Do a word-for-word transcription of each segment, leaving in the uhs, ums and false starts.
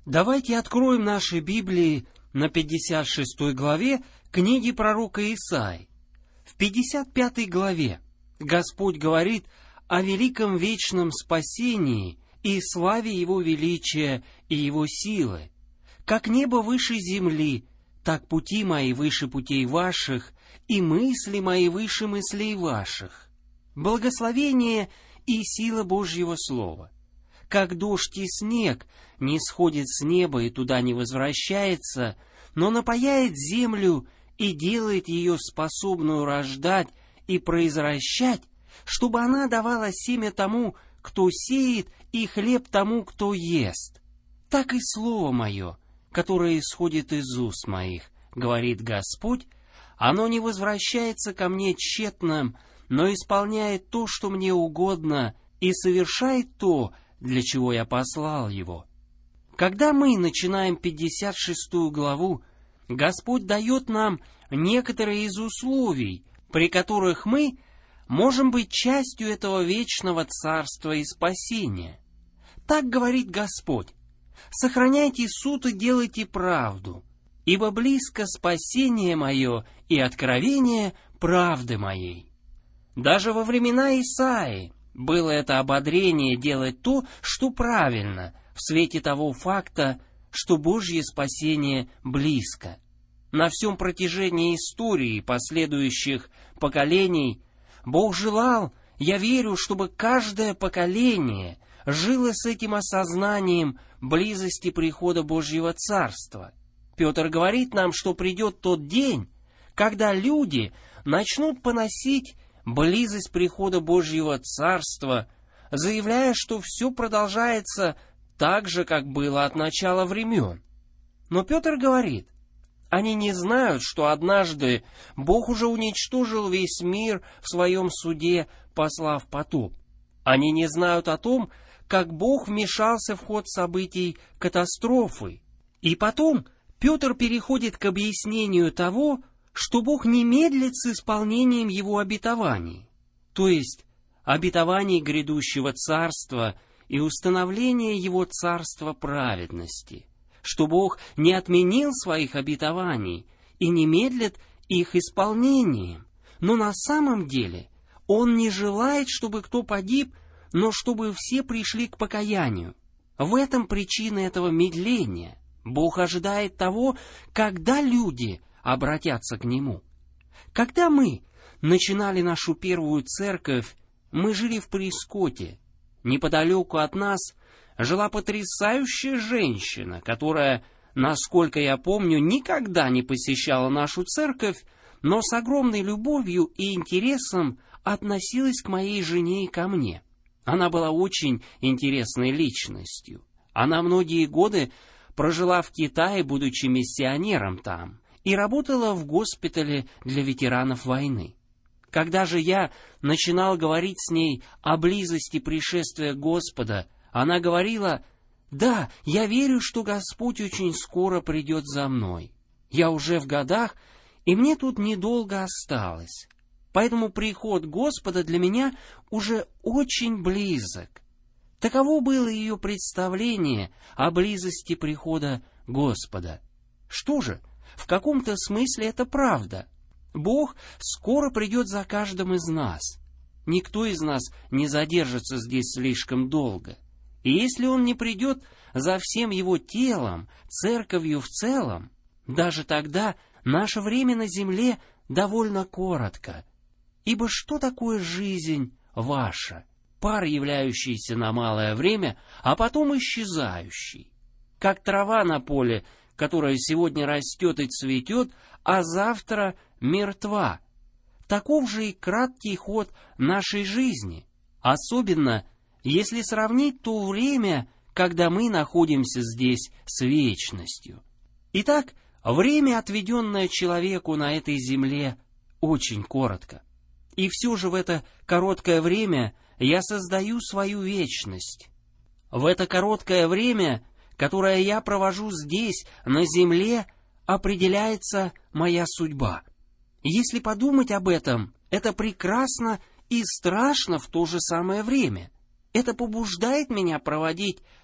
Давайте откроем наши Библии на пятьдесят шестой главе книги пророка Исаии. В пятьдесят пятой главе Господь говорит о великом вечном спасении и славе Его величия и Его силы. «Как небо выше земли, так пути мои выше путей ваших, и мысли мои выше мыслей ваших». Благословение и сила Божьего Слова. Как дождь и снег не сходит с неба и туда не возвращается, но напояет землю и делает ее способную рождать и произращать, чтобы она давала семя тому, кто сеет, и хлеб тому, кто ест. Так и слово мое, которое исходит из уст моих, говорит Господь, оно не возвращается ко мне тщетным, но исполняет то, что мне угодно, и совершает то, для чего я послал его. Когда мы начинаем пятьдесят шестую главу, Господь дает нам некоторые из условий, при которых мы можем быть частью этого вечного царства и спасения. Так говорит Господь: «Сохраняйте суд и делайте правду, ибо близко спасение мое и откровение правды моей». Даже во времена Исаии было это ободрение делать то, что правильно, в свете того факта, что Божье спасение близко. На всем протяжении истории последующих поколений Бог желал, я верю, чтобы каждое поколение жило с этим осознанием близости прихода Божьего Царства. Петр говорит нам, что придет тот день, когда люди начнут поносить близость прихода Божьего Царства, заявляя, что все продолжается так же, как было от начала времен. Но Петр говорит, они не знают, что однажды Бог уже уничтожил весь мир в своем суде, послав потоп. Они не знают о том, как Бог вмешался в ход событий катастрофы. И потом Петр переходит к объяснению того, что Бог не медлит с исполнением Его обетований, то есть обетований грядущего царства и установления Его царства праведности, что Бог не отменил своих обетований и не медлит их исполнением, но на самом деле Он не желает, чтобы кто погиб, но чтобы все пришли к покаянию. В этом причина этого медления. Бог ожидает того, когда люди обратятся к Нему. Когда мы начинали нашу первую церковь, мы жили в Прескотте. Неподалеку от нас жила потрясающая женщина, которая, насколько я помню, никогда не посещала нашу церковь, но с огромной любовью и интересом относилась к моей жене и ко мне. Она была очень интересной личностью. Она многие годы прожила в Китае, будучи миссионером там, и работала в госпитале для ветеранов войны. Когда же я начинал говорить с ней о близости пришествия Господа, она говорила: «Да, я верю, что Господь очень скоро придет за мной. Я уже в годах, и мне тут недолго осталось. Поэтому приход Господа для меня уже очень близок». Таково было ее представление о близости прихода Господа. Что же? В каком-то смысле это правда. Бог скоро придет за каждым из нас. Никто из нас не задержится здесь слишком долго. И если Он не придет за всем Его телом, церковью в целом, даже тогда наше время на земле довольно коротко. Ибо что такое жизнь ваша? Пар, являющийся на малое время, а потом исчезающий. Как трава на поле, которая сегодня растет и цветет, а завтра мертва. Таков же и краткий ход нашей жизни, особенно если сравнить то время, когда мы находимся здесь с вечностью. Итак, время, отведенное человеку на этой земле, очень коротко. И все же в это короткое время я создаю свою вечность. В это короткое время, которое я провожу здесь, на земле, определяется моя судьба. Если подумать об этом, это прекрасно и страшно в то же самое время. Это побуждает меня проводить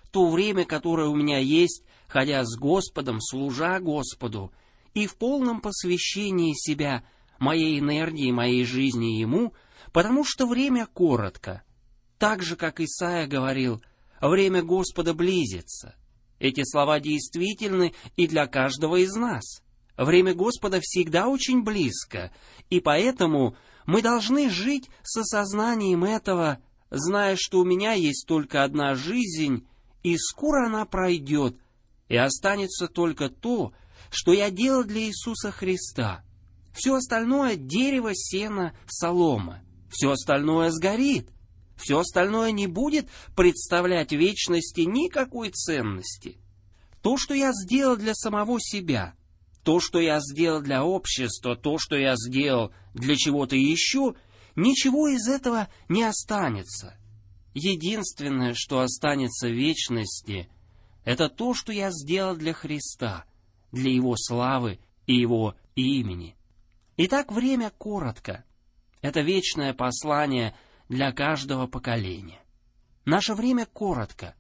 то время, которое у меня есть, ходя с Господом, служа Господу, и в полном посвящении себя, моей энергии, моей жизни Ему, потому что время коротко. Так же, как Исаия говорил, время Господа близится. Эти слова действительны и для каждого из нас. Время Господа всегда очень близко, и поэтому мы должны жить с осознанием этого, зная, что у меня есть только одна жизнь, и скоро она пройдет, и останется только то, что я делал для Иисуса Христа. Все остальное — дерево, сено, солома. Все остальное сгорит. Все остальное не будет представлять вечности никакой ценности. То, что я сделал для самого себя, то, что я сделал для общества, то, что я сделал для чего-то еще, ничего из этого не останется. Единственное, что останется в вечности, это то, что я сделал для Христа, для Его славы и Его имени. Итак, время коротко. Это вечное послание для каждого поколения. Наше время коротко.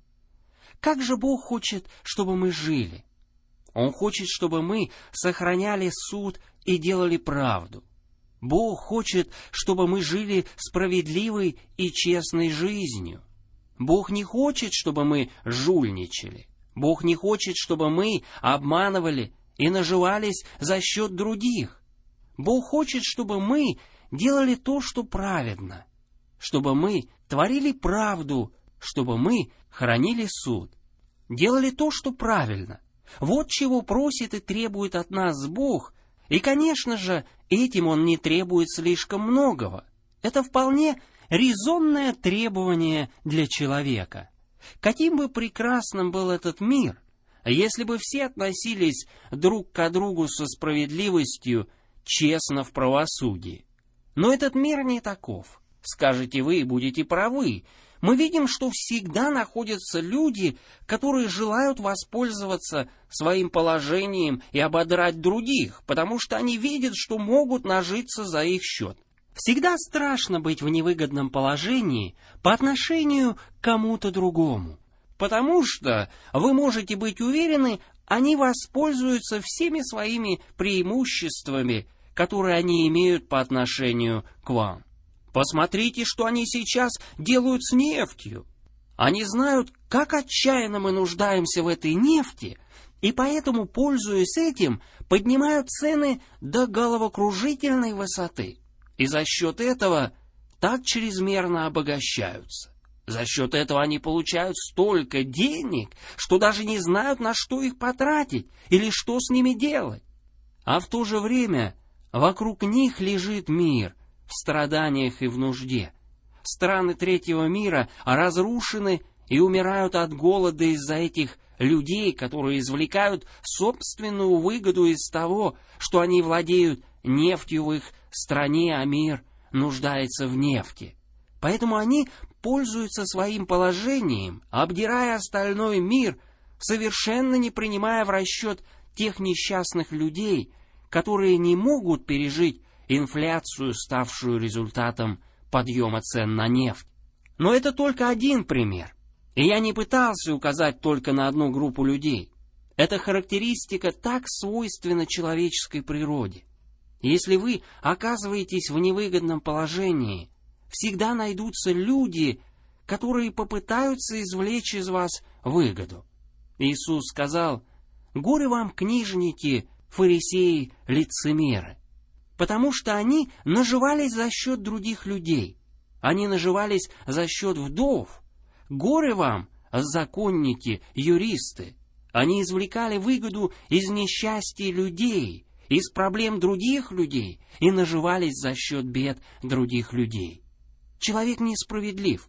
Как же Бог хочет, чтобы мы жили? Он хочет, чтобы мы сохраняли суд и делали правду. Бог хочет, чтобы мы жили справедливой и честной жизнью. Бог не хочет, чтобы мы жульничали. Бог не хочет, чтобы мы обманывали и наживались за счет других. Бог хочет, чтобы мы делали то, что праведно, чтобы мы творили правду, чтобы мы хранили суд, делали то, что правильно. Вот чего просит и требует от нас Бог, и, конечно же, этим Он не требует слишком многого. Это вполне резонное требование для человека. Каким бы прекрасным был этот мир, если бы все относились друг к другу со справедливостью, честно в правосудии. Но этот мир не таков. Скажете вы и будете правы. Мы видим, что всегда находятся люди, которые желают воспользоваться своим положением и ободрать других, потому что они видят, что могут нажиться за их счет. Всегда страшно быть в невыгодном положении по отношению к кому-то другому, потому что вы можете быть уверены, они воспользуются всеми своими преимуществами, которые они имеют по отношению к вам. Посмотрите, что они сейчас делают с нефтью. Они знают, как отчаянно мы нуждаемся в этой нефти, и поэтому, пользуясь этим, поднимают цены до головокружительной высоты. И за счет этого так чрезмерно обогащаются. За счет этого они получают столько денег, что даже не знают, на что их потратить или что с ними делать. А в то же время вокруг них лежит мир в страданиях и в нужде. Страны третьего мира разрушены и умирают от голода из-за этих людей, которые извлекают собственную выгоду из того, что они владеют нефтью в их стране, а мир нуждается в нефти. Поэтому они пользуются своим положением, обдирая остальной мир, совершенно не принимая в расчет тех несчастных людей, которые не могут пережить инфляцию, ставшую результатом подъема цен на нефть. Но это только один пример. И я не пытался указать только на одну группу людей. Эта характеристика так свойственна человеческой природе. Если вы оказываетесь в невыгодном положении, всегда найдутся люди, которые попытаются извлечь из вас выгоду. Иисус сказал: «Горе вам, книжники, фарисеи, лицемеры», потому что они наживались за счет других людей. Они наживались за счет вдов. Горе вам, законники, юристы. Они извлекали выгоду из несчастья людей, из проблем других людей и наживались за счет бед других людей. Человек несправедлив.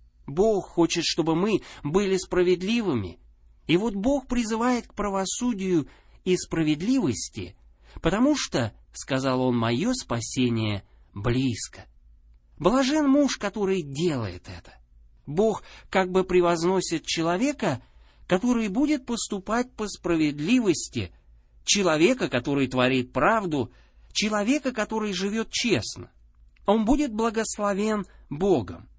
Бог хочет, чтобы мы были справедливыми. И вот Бог призывает к правосудию и справедливости, потому что, сказал Он, мое спасение близко. Блажен муж, который делает это. Бог как бы превозносит человека, который будет поступать по справедливости, человека, который творит правду, человека, который живет честно. Он будет благословен Богом.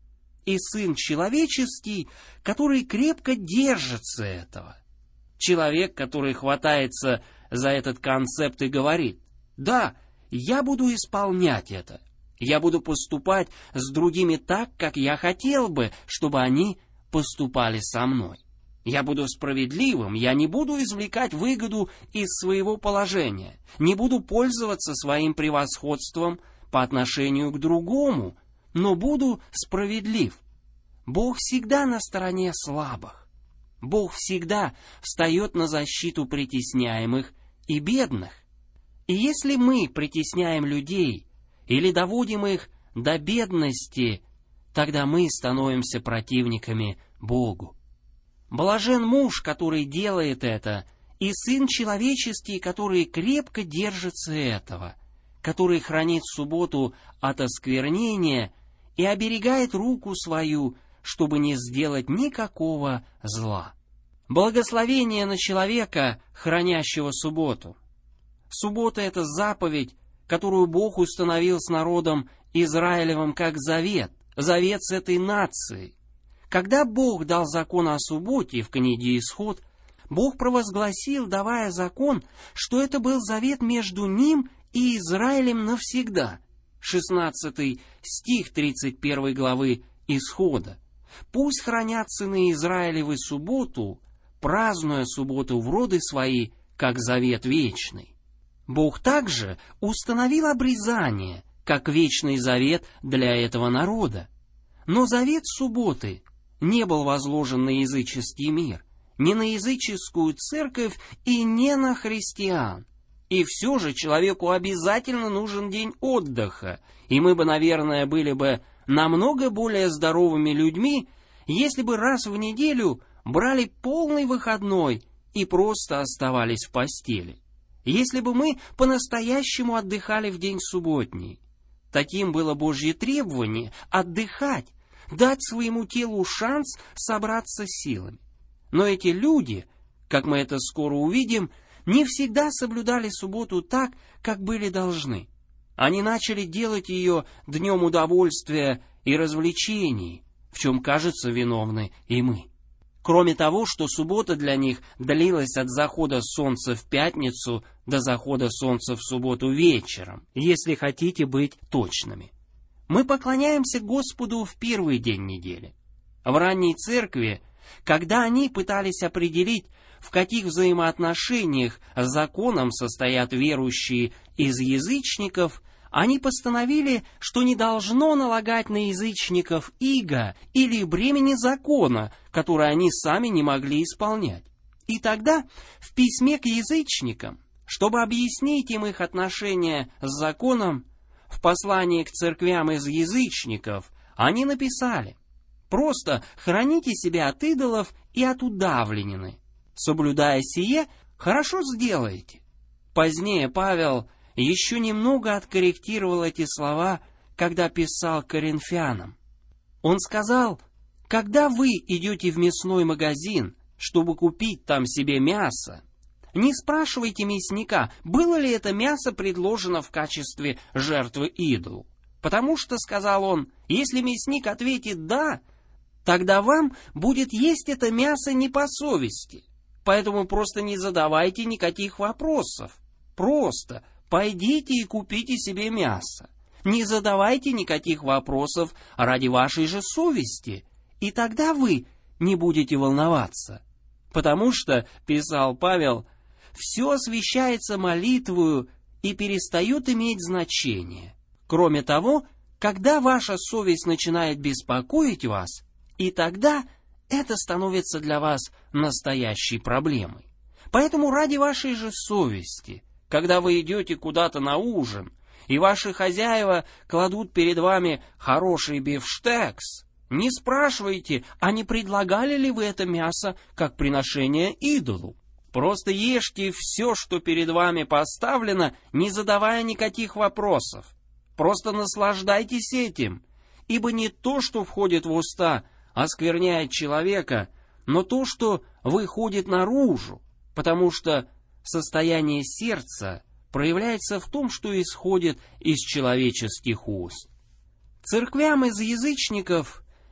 и Сын Человеческий, который крепко держится этого. Человек, который хватается за этот концепт и говорит: «Да, я буду исполнять это. Я буду поступать с другими так, как я хотел бы, чтобы они поступали со мной. Я буду справедливым, я не буду извлекать выгоду из своего положения, не буду пользоваться своим превосходством по отношению к другому, но буду справедлив». Бог всегда на стороне слабых. Бог всегда встает на защиту притесняемых и бедных. И если мы притесняем людей или доводим их до бедности, тогда мы становимся противниками Богу. Блажен муж, который делает это, и Сын Человеческий, который крепко держится этого, который хранит субботу от осквернения и оберегает руку свою, чтобы не сделать никакого зла. Благословение на человека, хранящего субботу. Суббота — это заповедь, которую Бог установил с народом Израилевым как завет, завет с этой нацией. Когда Бог дал закон о субботе в книге Исход, Бог провозгласил, давая закон, что это был завет между Ним и Израилем навсегда. шестнадцатый стих тридцать первой главы Исхода. «Пусть хранят сыны Израилевы субботу, празднуя субботу в роды свои, как завет вечный». Бог также установил обрезание, как вечный завет для этого народа. Но завет субботы не был возложен на языческий мир, не на языческую церковь и не на христиан. И все же человеку обязательно нужен день отдыха, и мы бы, наверное, были бы намного более здоровыми людьми, если бы раз в неделю брали полный выходной и просто оставались в постели. Если бы мы по-настоящему отдыхали в день субботний. Таким было Божье требование — отдыхать, дать своему телу шанс собраться силами. Но эти люди, как мы это скоро увидим, не всегда соблюдали субботу так, как были должны. Они начали делать ее днем удовольствия и развлечений, в чем, кажется, виновны и мы. Кроме того, что суббота для них длилась от захода солнца в пятницу до захода солнца в субботу вечером, если хотите быть точными. Мы поклоняемся Господу в первый день недели. В ранней церкви, когда они пытались определить, в каких взаимоотношениях с законом состоят верующие из язычников, они постановили, что не должно налагать на язычников иго или бремени закона, которое они сами не могли исполнять. И тогда в письме к язычникам, чтобы объяснить им их отношения с законом, в послании к церквям из язычников, они написали: «Просто храните себя от идолов и от удавленины. Соблюдая сие, хорошо сделаете». Позднее Павел еще немного откорректировал эти слова, когда писал к коринфянам. Он сказал: «Когда вы идете в мясной магазин, чтобы купить там себе мясо, не спрашивайте мясника, было ли это мясо предложено в качестве жертвы идолу. Потому что, — сказал он, — если мясник ответит «да», тогда вам будет есть это мясо не по совести. Поэтому просто не задавайте никаких вопросов. Просто пойдите и купите себе мясо. Не задавайте никаких вопросов ради вашей же совести, и тогда вы не будете волноваться. Потому что, — писал Павел, — все освящается молитвою и перестает иметь значение. Кроме того, когда ваша совесть начинает беспокоить вас, и тогда это становится для вас настоящей проблемой. Поэтому ради вашей же совести, когда вы идете куда-то на ужин, и ваши хозяева кладут перед вами хороший бифштекс, не спрашивайте, а не предлагали ли вы это мясо как приношение идолу. Просто ешьте все, что перед вами поставлено, не задавая никаких вопросов. Просто наслаждайтесь этим, ибо не то, что входит в уста, оскверняет человека, но то, что выходит наружу, потому что состояние сердца проявляется в том, что исходит из человеческих уст. Церквям из язычников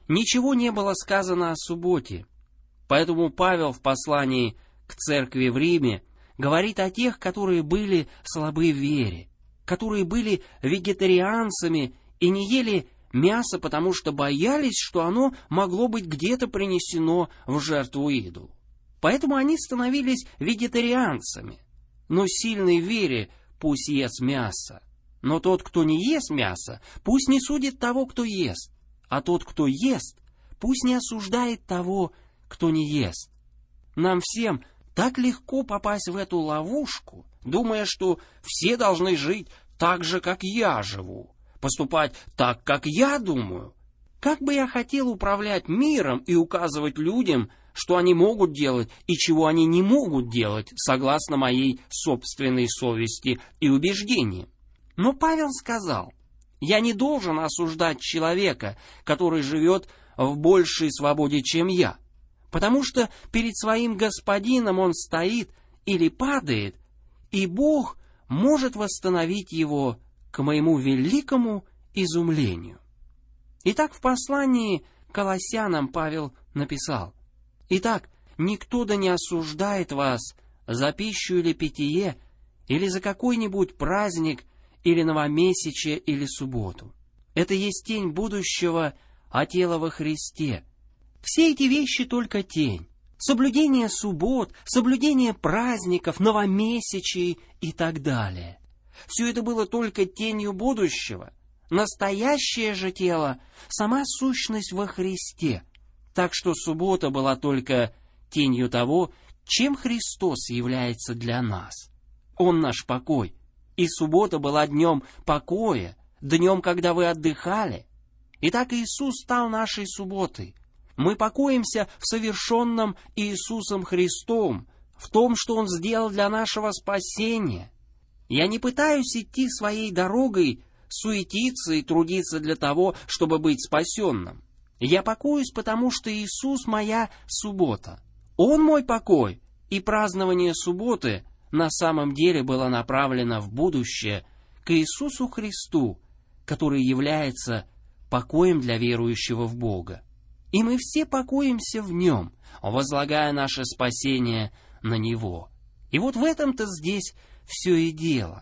ничего не было сказано о субботе. Поэтому Павел в послании к церкви в Риме говорит о тех, которые были слабы в вере, которые были вегетарианцами и не ели мясо, потому что боялись, что оно могло быть где-то принесено в жертву идолу. Поэтому они становились вегетарианцами. Но сильный в вере пусть ест мясо. Но тот, кто не ест мясо, пусть не судит того, кто ест. А тот, кто ест, пусть не осуждает того, кто не ест. Нам всем так легко попасть в эту ловушку, думая, что все должны жить так же, как я живу, поступать так, как я думаю. Как бы я хотел управлять миром и указывать людям, что они могут делать и чего они не могут делать, согласно моей собственной совести и убеждениям. Но Павел сказал: я не должен осуждать человека, который живет в большей свободе, чем я, потому что перед своим господином он стоит или падает, и Бог может восстановить его к моему великому изумлению. Итак, в послании к Колоссянам Павел написал: «Итак, никто да не осуждает вас за пищу или питье, или за какой-нибудь праздник, или новомесячие, или субботу. Это есть тень будущего, а тело во Христе. Все эти вещи только тень. Соблюдение суббот, соблюдение праздников, новомесячий и так далее. Все это было только тенью будущего. Настоящее же тело — сама сущность во Христе. Так что суббота была только тенью того, чем Христос является для нас. Он наш покой. И суббота была днем покоя, днем, когда вы отдыхали. Итак, Иисус стал нашей субботой. Мы покоимся в совершенном Иисусом Христом, в том, что Он сделал для нашего спасения. Я не пытаюсь идти своей дорогой, суетиться и трудиться для того, чтобы быть спасенным. Я покоюсь, потому что Иисус моя суббота. Он мой покой, и празднование субботы на самом деле было направлено в будущее к Иисусу Христу, который является покоем для верующего в Бога. И мы все покоимся в Нем, возлагая наше спасение на Него. И вот в этом-то здесь все и дело.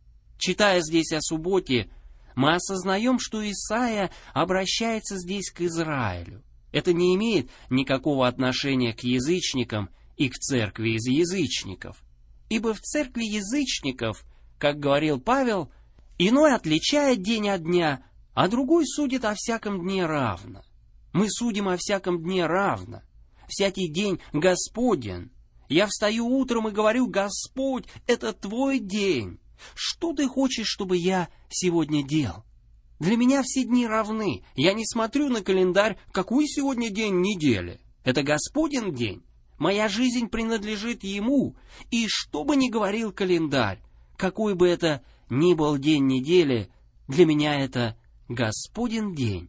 Читая здесь о субботе, мы осознаем, что Исаия обращается здесь к Израилю. Это не имеет никакого отношения к язычникам и к церкви из язычников. Ибо в церкви язычников, как говорил Павел, иной отличает день от дня, а другой судит о всяком дне равно. Мы судим о всяком дне равно. Всякий день Господен. Я встаю утром и говорю: Господь, это Твой день. Что Ты хочешь, чтобы я сегодня делал? Для меня все дни равны. Я не смотрю на календарь, какой сегодня день недели. Это Господен день. Моя жизнь принадлежит Ему. И что бы ни говорил календарь, какой бы это ни был день недели, для меня это Господен день.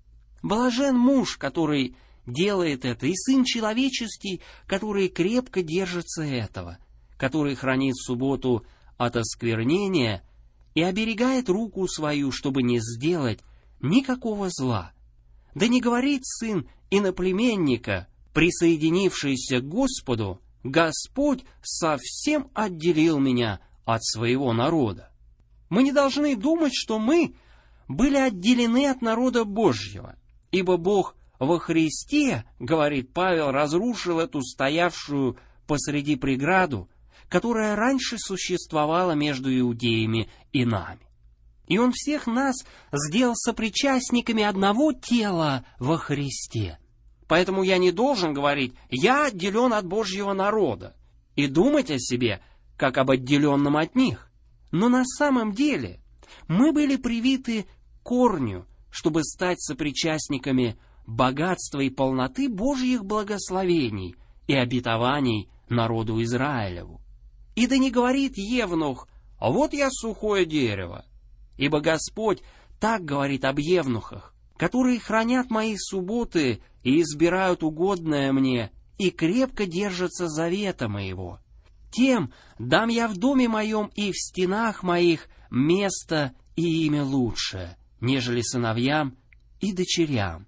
Блажен муж, который делает это, и Сын Человеческий, который крепко держится этого, который хранит субботу от осквернения и оберегает руку свою, чтобы не сделать никакого зла. Да не говорит сын иноплеменника, присоединившийся к Господу: Господь совсем отделил меня от своего народа. Мы не должны думать, что мы были отделены от народа Божьего, ибо Бог во Христе, говорит Павел, разрушил эту стоявшую посреди преграду, которая раньше существовала между иудеями и нами. И Он всех нас сделал сопричастниками одного тела во Христе. Поэтому я не должен говорить: я отделен от Божьего народа, и думать о себе, как об отделенном от них. Но на самом деле мы были привиты к корню, чтобы стать сопричастниками богатства и полноты Божьих благословений и обетований народу Израилеву. И да не говорит евнух: а вот я сухое дерево. Ибо Господь так говорит об евнухах, которые хранят мои субботы и избирают угодное мне, и крепко держатся завета моего. Тем дам я в доме моем и в стенах моих место и имя лучшее, нежели сыновьям и дочерям.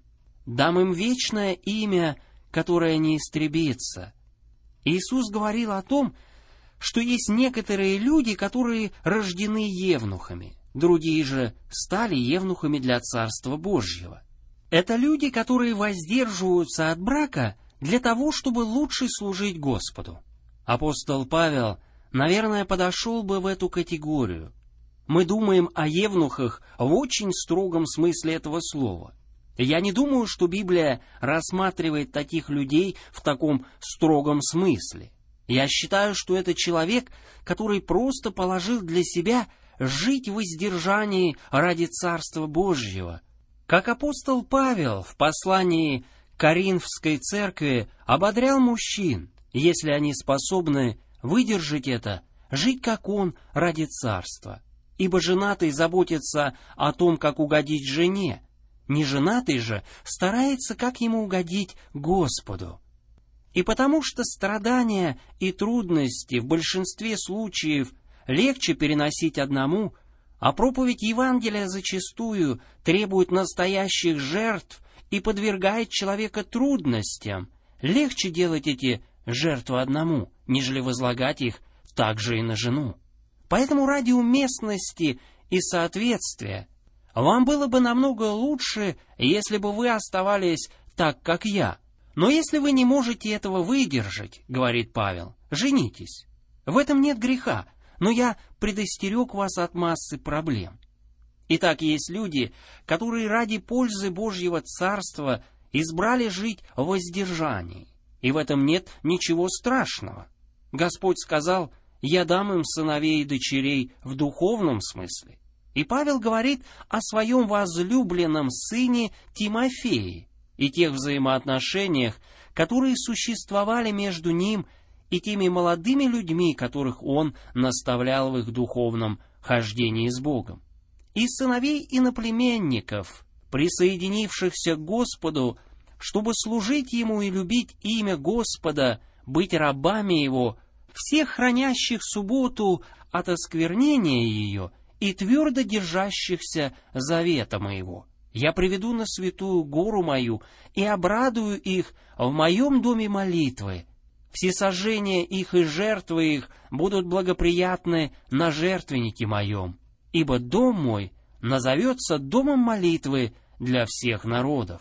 дам им вечное имя, которое не истребится». Иисус говорил о том, что есть некоторые люди, которые рождены евнухами, другие же стали евнухами для Царства Божьего. Это люди, которые воздерживаются от брака для того, чтобы лучше служить Господу. Апостол Павел, наверное, подошел бы в эту категорию. Мы думаем о евнухах в очень строгом смысле этого слова. Я не думаю, что Библия рассматривает таких людей в таком строгом смысле. Я считаю, что это человек, который просто положил для себя жить в воздержании ради Царства Божьего. Как апостол Павел в послании к Коринфской церкви ободрял мужчин, если они способны выдержать это, жить как он ради Царства. Ибо женатый заботится о том, как угодить жене, неженатый же старается, как ему угодить Господу. И потому что страдания и трудности в большинстве случаев легче переносить одному, а проповедь Евангелия зачастую требует настоящих жертв и подвергает человека трудностям, легче делать эти жертвы одному, нежели возлагать их также и на жену. Поэтому ради уместности и соответствия вам было бы намного лучше, если бы вы оставались так, как я. Но если вы не можете этого выдержать, говорит Павел, женитесь. В этом нет греха, но я предостерег вас от массы проблем. Итак, есть люди, которые ради пользы Божьего Царства избрали жить в воздержании, и в этом нет ничего страшного. Господь сказал: «Я дам им сыновей и дочерей» в духовном смысле. И Павел говорит о своем возлюбленном сыне Тимофее и тех взаимоотношениях, которые существовали между ним и теми молодыми людьми, которых он наставлял в их духовном хождении с Богом. И сыновей иноплеменников, присоединившихся к Господу, чтобы служить Ему и любить имя Господа, быть рабами Его, всех хранящих субботу от осквернения ее и твердо держащихся завета моего. Я приведу на святую гору мою и обрадую их в моем доме молитвы. Всесожжения их и жертвы их будут благоприятны на жертвеннике моем, ибо дом мой назовется домом молитвы для всех народов».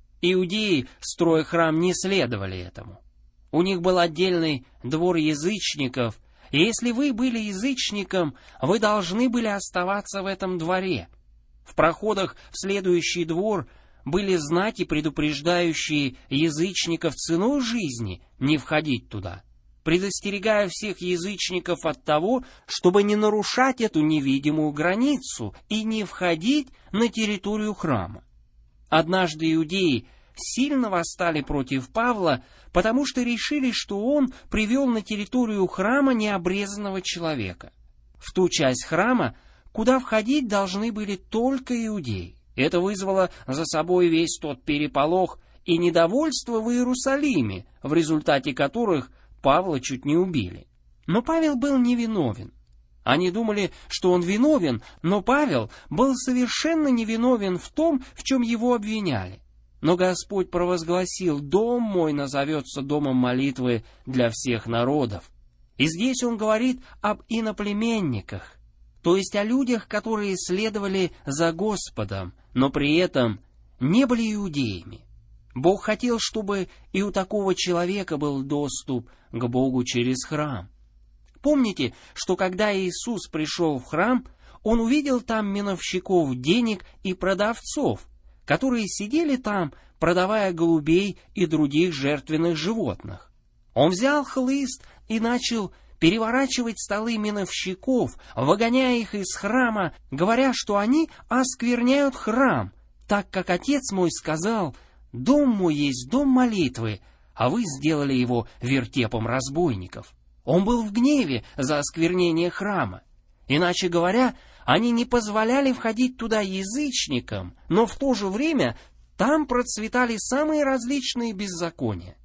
Иудеи, строя храм, не следовали этому. У них был отдельный двор язычников, и если вы были язычником, вы должны были оставаться в этом дворе. В проходах в следующий двор были знаки, предупреждающие язычников ценой жизни не входить туда, предостерегая всех язычников от того, чтобы не нарушать эту невидимую границу и не входить на территорию храма. Однажды иудеи сильно восстали против Павла, потому что решили, что он привел на территорию храма необрезанного человека. В ту часть храма, куда входить должны были только иудеи. Это вызвало за собой весь тот переполох и недовольство в Иерусалиме, в результате которых Павла чуть не убили. Но Павел был невиновен. Они думали, что он виновен, но Павел был совершенно невиновен в том, в чем его обвиняли. Но Господь провозгласил: «Дом мой назовется домом молитвы для всех народов». И здесь он говорит об иноплеменниках, то есть о людях, которые следовали за Господом, но при этом не были иудеями. Бог хотел, чтобы и у такого человека был доступ к Богу через храм. Помните, что когда Иисус пришел в храм, Он увидел там миновщиков денег и продавцов, которые сидели там, продавая голубей и других жертвенных животных. Он взял хлыст и начал переворачивать столы миновщиков, выгоняя их из храма, говоря, что они оскверняют храм, так как Отец мой сказал: «Дом мой есть дом молитвы, а вы сделали его вертепом разбойников». Он был в гневе за осквернение храма. Иначе говоря, они не позволяли входить туда язычникам, но в то же время там процветали самые различные беззакония.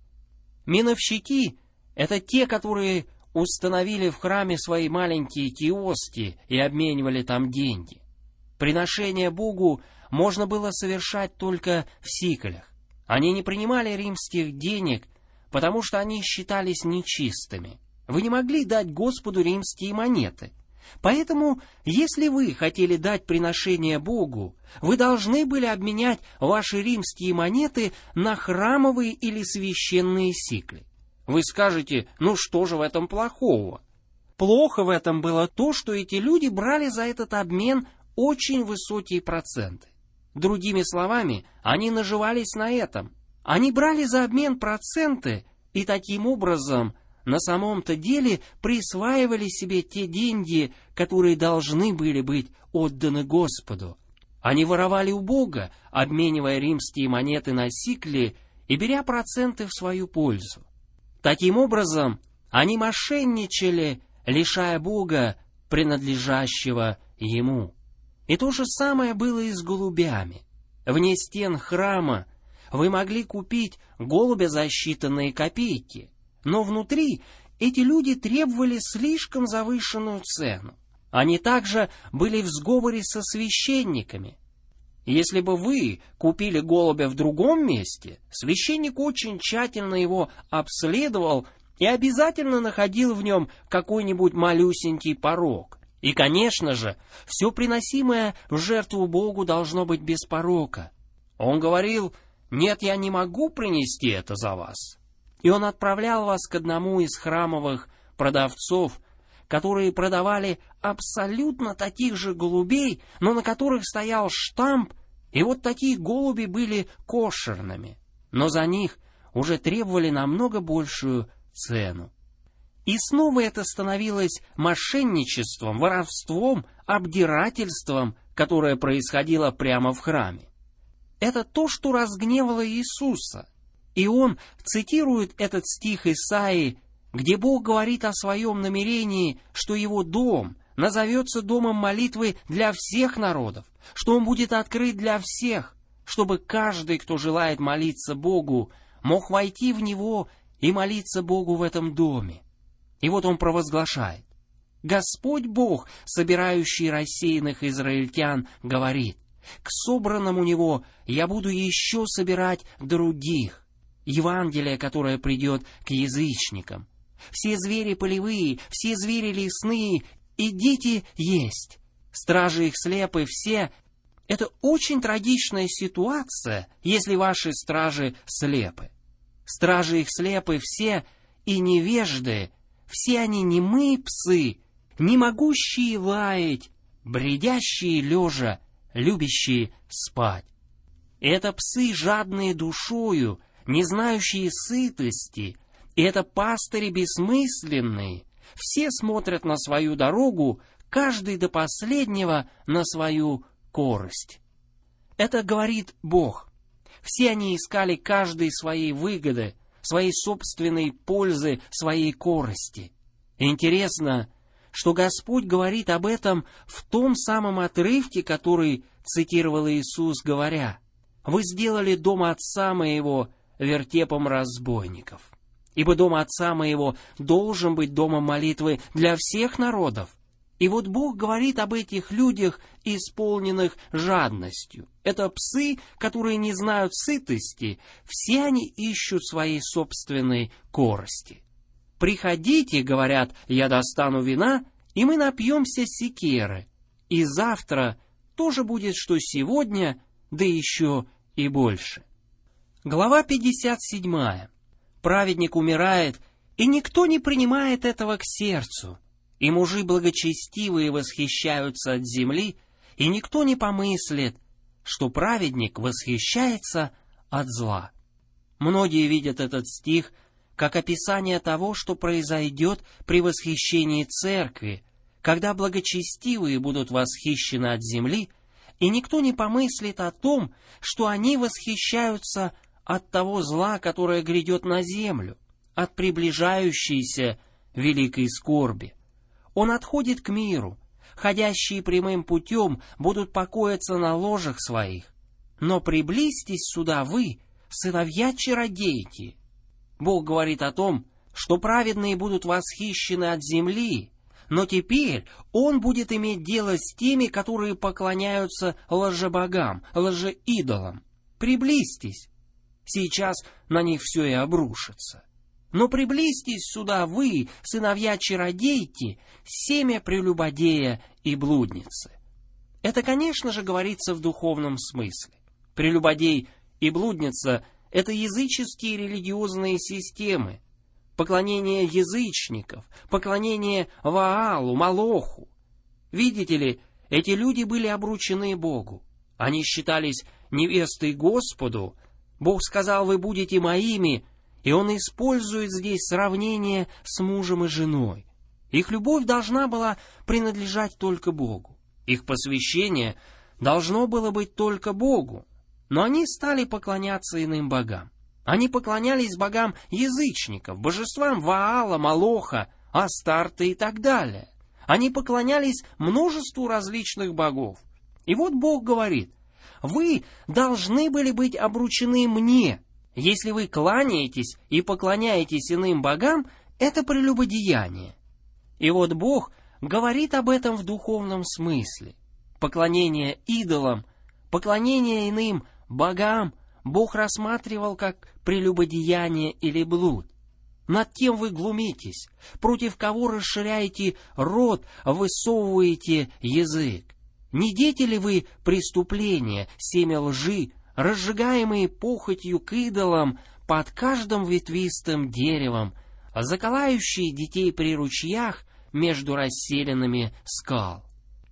Миновщики — это те, которые установили в храме свои маленькие киоски и обменивали там деньги. Приношение Богу можно было совершать только в сиколях. Они не принимали римских денег, потому что они считались нечистыми. Вы не могли дать Господу римские монеты. Поэтому, если вы хотели дать приношение Богу, вы должны были обменять ваши римские монеты на храмовые или священные сикли. Вы скажете, ну что же в этом плохого? Плохо в этом было то, что эти люди брали за этот обмен очень высокие проценты. Другими словами, они наживались на этом. Они брали за обмен проценты и таким образом на самом-то деле присваивали себе те деньги, которые должны были быть отданы Господу. Они воровали у Бога, обменивая римские монеты на сикли и беря проценты в свою пользу. Таким образом, они мошенничали, лишая Бога принадлежащего Ему. И то же самое было и с голубями. Вне стен храма вы могли купить голубя за считанные копейки, но внутри эти люди требовали слишком завышенную цену. Они также были в сговоре со священниками. Если бы вы купили голубя в другом месте, священник очень тщательно его обследовал и обязательно находил в нем какой-нибудь малюсенький порок. И, конечно же, все приносимое в жертву Богу должно быть без порока. Он говорил: «Нет, я не могу принести это за вас». И он отправлял вас к одному из храмовых продавцов, которые продавали абсолютно таких же голубей, но на которых стоял штамп, и вот такие голуби были кошерными, но за них уже требовали намного большую цену. И снова это становилось мошенничеством, воровством, обдирательством, которое происходило прямо в храме. Это то, что разгневало Иисуса. И он цитирует этот стих Исаии, где Бог говорит о своем намерении, что его дом назовется домом молитвы для всех народов, что он будет открыт для всех, чтобы каждый, кто желает молиться Богу, мог войти в него и молиться Богу в этом доме. И вот он провозглашает: «Господь Бог, собирающий рассеянных израильтян, говорит: к собранным у него я буду еще собирать других». Евангелие, которое придет к язычникам. Все звери полевые, все звери лесные, идите есть. Стражи их слепы все. Это очень трагичная ситуация, если ваши стражи слепы. Стражи их слепы все и невежды, все они немые псы, не могущие лаять, бредящие лежа, любящие спать. Это псы, жадные душою, не знающие сытости, и это пастыри бессмысленные, все смотрят на свою дорогу, каждый до последнего на свою корость. Это говорит Бог. Все они искали каждой своей выгоды, своей собственной пользы, своей корости. Интересно, что Господь говорит об этом в том самом отрывке, который цитировал Иисус, говоря: «Вы сделали дом отца моего вертепом разбойников. Ибо дом отца моего должен быть домом молитвы для всех народов». И вот Бог говорит об этих людях, исполненных жадностью. Это псы, которые не знают сытости, все они ищут своей собственной корости. «Приходите, — говорят, — я достану вина, и мы напьемся секеры, и завтра тоже будет, что сегодня, да еще и больше». Глава пятьдесят семь. Праведник умирает, и никто не принимает этого к сердцу. И мужи благочестивые восхищаются от земли, и никто не помыслит, что праведник восхищается от зла. Многие видят этот стих как описание того, что произойдет при восхищении церкви, когда благочестивые будут восхищены от земли, и никто не помыслит о том, что они восхищаются от того зла, которое грядет на землю, от приближающейся великой скорби. Он отходит к миру. Ходящие прямым путем будут покоиться на ложах своих. Но приблизьтесь сюда вы, сыновья чародейки. Бог говорит о том, что праведные будут восхищены от земли, но теперь Он будет иметь дело с теми, которые поклоняются лжебогам, лжеидолам. Приблизьтесь. Сейчас на них все и обрушится. Но приблизьтесь сюда вы, сыновья чародейки, семя прелюбодея и блудницы. Это, конечно же, говорится в духовном смысле. Прелюбодей и блудница — это языческие религиозные системы, поклонение язычников, поклонение Ваалу, Молоху. Видите ли, эти люди были обручены Богу. Они считались невестой Господу. Бог сказал: «Вы будете моими», и Он использует здесь сравнение с мужем и женой. Их любовь должна была принадлежать только Богу. Их посвящение должно было быть только Богу. Но они стали поклоняться иным богам. Они поклонялись богам язычников, божествам Ваала, Молоха, Астарта и так далее. Они поклонялись множеству различных богов. И вот Бог говорит: «Вы должны были быть обручены мне. Если вы кланяетесь и поклоняетесь иным богам, это прелюбодеяние». И вот Бог говорит об этом в духовном смысле. Поклонение идолам, поклонение иным богам Бог рассматривал как прелюбодеяние или блуд. Над кем вы глумитесь, против кого расширяете рот, высовываете язык? Не дети ли вы преступления, семя лжи, разжигаемые похотью к идолам под каждым ветвистым деревом, заколающие детей при ручьях между расселенными скал?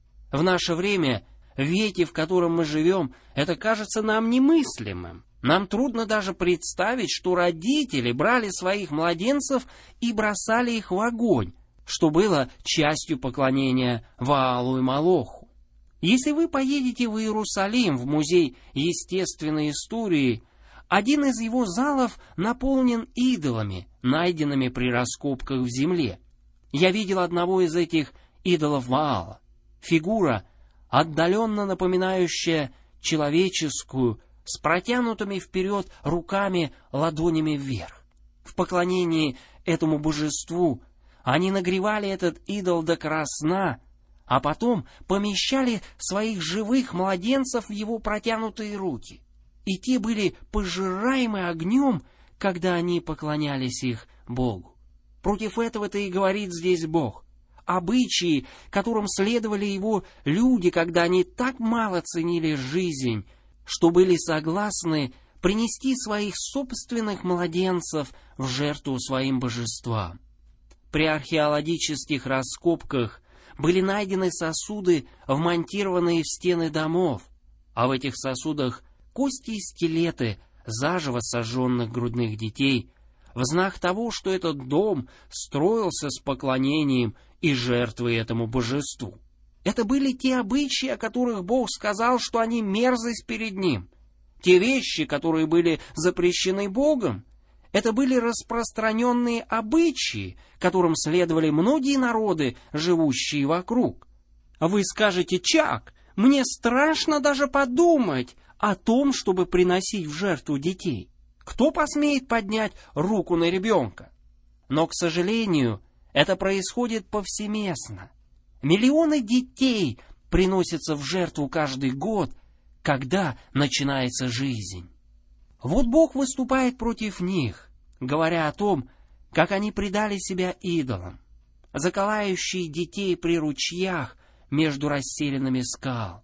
В наше время, в веке, в котором мы живем, это кажется нам немыслимым. Нам трудно даже представить, что родители брали своих младенцев и бросали их в огонь, что было частью поклонения Ваалу и Молоху. Если вы поедете в Иерусалим, в музей естественной истории, один из его залов наполнен идолами, найденными при раскопках в земле. Я видел одного из этих идолов Ваала. Фигура, отдаленно напоминающая человеческую, с протянутыми вперед руками, ладонями вверх. В поклонении этому божеству они нагревали этот идол до красна, а потом помещали своих живых младенцев в его протянутые руки. И те были пожираемы огнем, когда они поклонялись их Богу. Против этого-то и говорит здесь Бог. Обычаи, которым следовали его люди, когда они так мало ценили жизнь, что были согласны принести своих собственных младенцев в жертву своим божествам. При археологических раскопках были найдены сосуды, вмонтированные в стены домов, а в этих сосудах кости и скелеты заживо сожженных грудных детей, в знак того, что этот дом строился с поклонением и жертвой этому божеству. Это были те обычаи, о которых Бог сказал, что они мерзость перед Ним. Те вещи, которые были запрещены Богом, это были распространенные обычаи, которым следовали многие народы, живущие вокруг. А вы скажете: «Чак, мне страшно даже подумать о том, чтобы приносить в жертву детей. Кто посмеет поднять руку на ребенка?» Но, к сожалению, это происходит повсеместно. Миллионы детей приносятся в жертву каждый год, когда начинается жизнь. Вот Бог выступает против них, говоря о том, как они предали себя идолам, заколающие детей при ручьях между расселенными скал.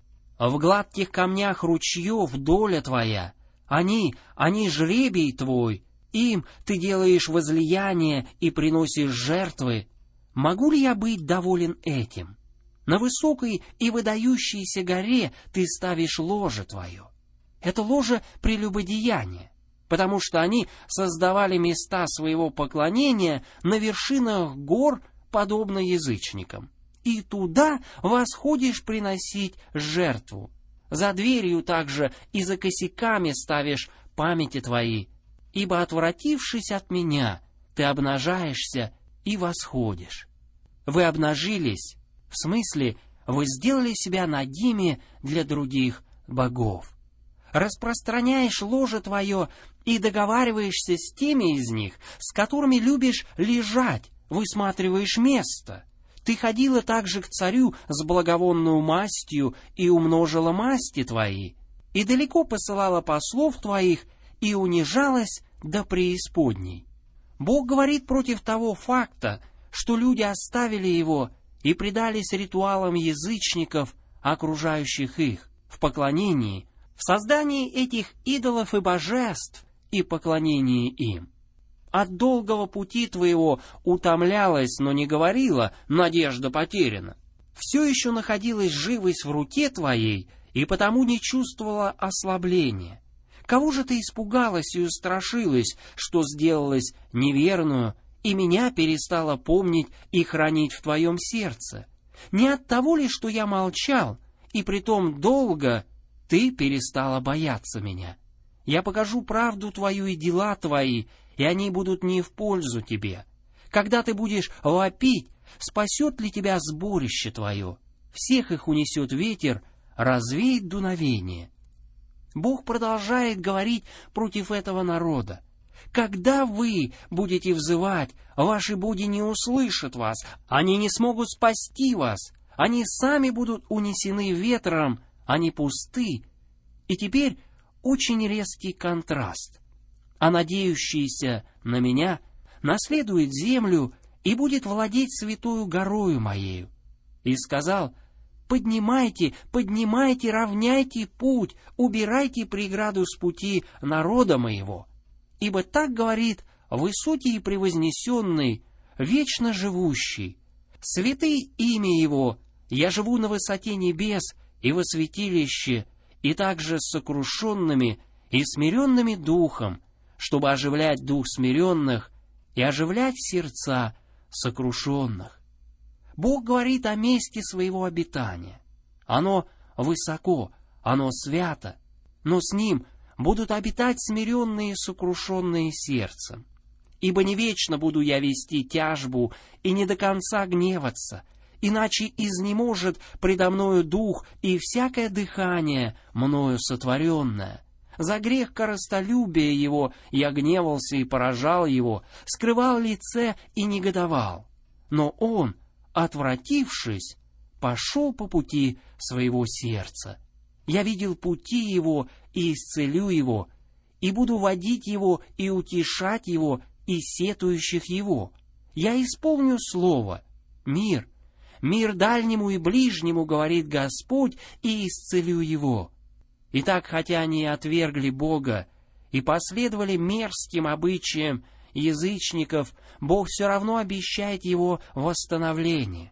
В гладких камнях ручьев доля твоя, они, они жребий твой, им ты делаешь возлияние и приносишь жертвы. Могу ли я быть доволен этим? На высокой и выдающейся горе ты ставишь ложе твое. Это ложе прелюбодеяния, потому что они создавали места своего поклонения на вершинах гор, подобно язычникам. И туда восходишь приносить жертву. За дверью также и за косяками ставишь памяти твои, ибо, отвратившись от меня, ты обнажаешься и восходишь. Вы обнажились, в смысле, вы сделали себя нагими для других богов. Распространяешь ложе твое и договариваешься с теми из них, с которыми любишь лежать, высматриваешь место. Ты ходила также к царю с благовонную мастью и умножила масти твои, и далеко посылала послов твоих, и унижалась до преисподней. Бог говорит против того факта, что люди оставили Его и предались ритуалам язычников, окружающих их, в поклонении, в создании этих идолов и божеств и поклонении им. От долгого пути твоего утомлялась, но не говорила, надежда потеряна. Все еще находилась живость в руке твоей, и потому не чувствовала ослабления. Кого же ты испугалась и устрашилась, что сделалась неверную, и меня перестала помнить и хранить в твоем сердце? Не от того ли, что я молчал, и притом долго ты перестала бояться меня? Я покажу правду твою и дела твои, и они будут не в пользу тебе. Когда ты будешь вопить, спасет ли тебя сборище твое? Всех их унесет ветер, развеет дуновение. Бог продолжает говорить против этого народа. Когда вы будете взывать, ваши боги не услышат вас, они не смогут спасти вас, они сами будут унесены ветром, они пусты. И теперь очень резкий контраст. А надеющийся на меня наследует землю и будет владеть святою горою моею. И сказал: поднимайте, поднимайте, равняйте путь, убирайте преграду с пути народа моего. Ибо так говорит высокий и превознесенный, вечно живущий. Святый имя его, я живу на высоте небес и во святилище, и также с сокрушенными и смиренными духом, чтобы оживлять дух смиренных и оживлять сердца сокрушенных. Бог говорит о месте своего обитания. Оно высоко, оно свято, но с ним будут обитать смиренные и сокрушенные сердцем. Ибо не вечно буду я вести тяжбу и не до конца гневаться, иначе изнеможет предо мною дух и всякое дыхание мною сотворенное. За грех корыстолюбия его я гневался и поражал его, скрывал лице и негодовал. Но он, отвратившись, пошел по пути своего сердца. Я видел пути его и исцелю его, и буду водить его и утешать его и сетующих его. Я исполню слово, мир, мир дальнему и ближнему, говорит Господь, и исцелю его. Итак, хотя они отвергли Бога и последовали мерзким обычаям язычников, Бог все равно обещает его восстановление.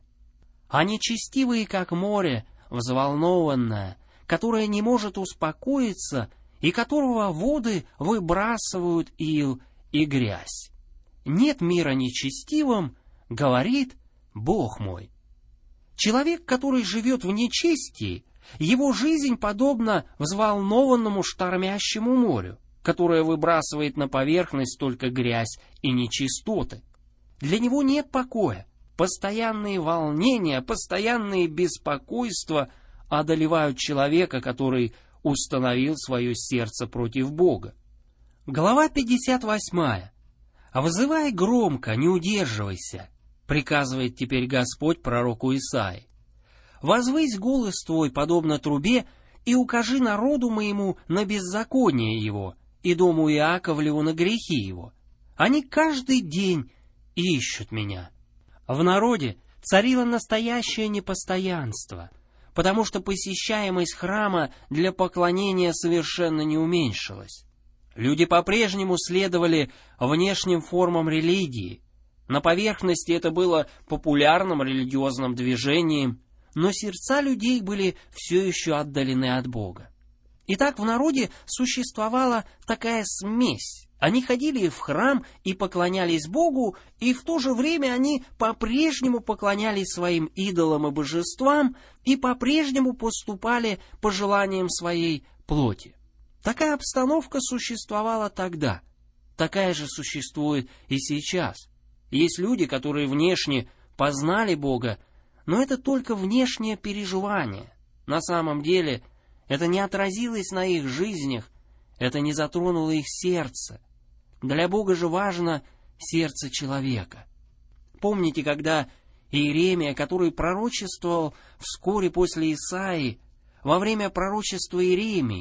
А нечестивые, как море, взволнованное, которое не может успокоиться, и которого воды выбрасывают ил и грязь. Нет мира нечестивым, говорит Бог мой. Человек, который живет в нечестии, его жизнь подобна взволнованному штормящему морю, которое выбрасывает на поверхность только грязь и нечистоты. Для него нет покоя. Постоянные волнения, постоянные беспокойства одолевают человека, который установил свое сердце против Бога. Глава пятьдесят восемь. «Взывай громко, не удерживайся», приказывает теперь Господь пророку Исаии. «Возвысь голос твой, подобно трубе, и укажи народу моему на беззаконие его, и дому Иаковлеву на грехи его. Они каждый день ищут меня». В народе царило настоящее непостоянство, потому что посещаемость храма для поклонения совершенно не уменьшилась. Люди по-прежнему следовали внешним формам религии. На поверхности это было популярным религиозным движением, но сердца людей были все еще отдалены от Бога. Итак, в народе существовала такая смесь. Они ходили в храм и поклонялись Богу, и в то же время они по-прежнему поклонялись своим идолам и божествам и по-прежнему поступали по желаниям своей плоти. Такая обстановка существовала тогда. Такая же существует и сейчас. Есть люди, которые внешне познали Бога, но это только внешнее переживание. На самом деле это не отразилось на их жизнях, это не затронуло их сердце. Для Бога же важно сердце человека. Помните, когда Иеремия, который пророчествовал вскоре после Исаии, во время пророчества Иеремии,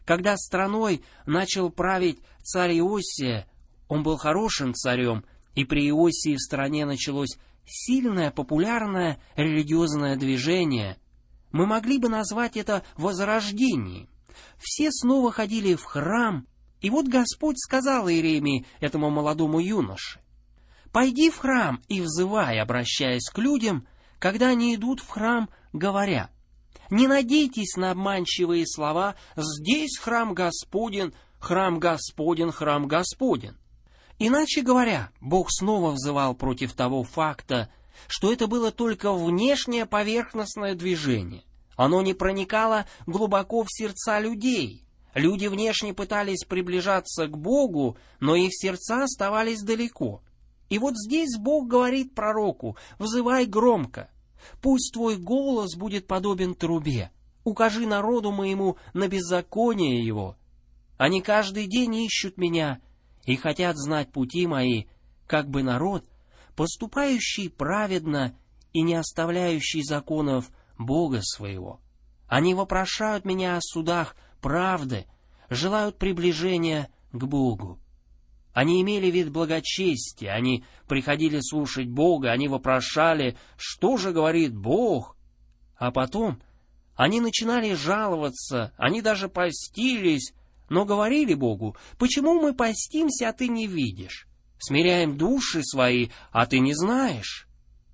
Когда страной начал править царь Иосия, он был хорошим царем, и при Иосии в стране началось сильное популярное религиозное движение. Мы могли бы назвать это возрождением. Все снова ходили в храм, и вот Господь сказал Иеремии, этому молодому юноше: «Пойди в храм и взывай, обращаясь к людям, когда они идут в храм, говоря: не надейтесь на обманчивые слова «здесь храм Господен, храм Господен, храм Господен». Иначе говоря, Бог снова взывал против того факта, что это было только внешнее поверхностное движение. Оно не проникало глубоко в сердца людей. Люди внешне пытались приближаться к Богу, но их сердца оставались далеко. И вот здесь Бог говорит пророку: «Взывай громко, пусть твой голос будет подобен трубе, укажи народу моему на беззаконие его. Они каждый день ищут меня и хотят знать пути мои, как бы народ, поступающий праведно и не оставляющий законов Бога своего. Они вопрошают меня о судах правды, желают приближения к Богу. Они имели вид благочестия, они приходили слушать Бога, они вопрошали, что же говорит Бог. А потом они начинали жаловаться, они даже постились, но говорили Богу: почему мы постимся, а ты не видишь? Смиряем души свои, а ты не знаешь».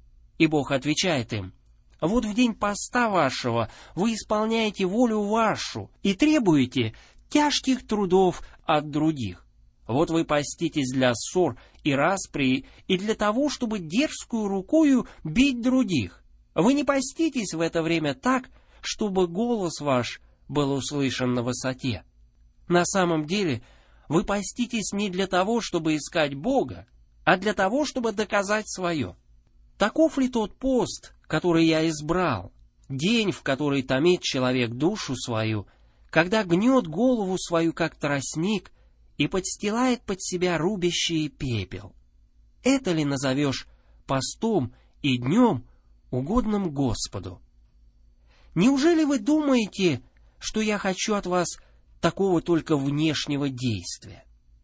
И Бог отвечает им: «Вот в день поста вашего вы исполняете волю вашу и требуете тяжких трудов от других. Вот вы поститесь для ссор и распри, и для того, чтобы дерзкую рукою бить других. Вы не поститесь в это время так, чтобы голос ваш был услышан на высоте. На самом деле вы поститесь не для того, чтобы искать Бога, а для того, чтобы доказать свое. Таков ли тот пост, который я избрал, день, в который томит человек душу свою, когда гнет голову свою, как тростник, и подстилает под себя рубящий пепел? Это ли назовешь постом и днем, угодным Господу? Неужели вы думаете, что я хочу от вас такого только внешнего действия?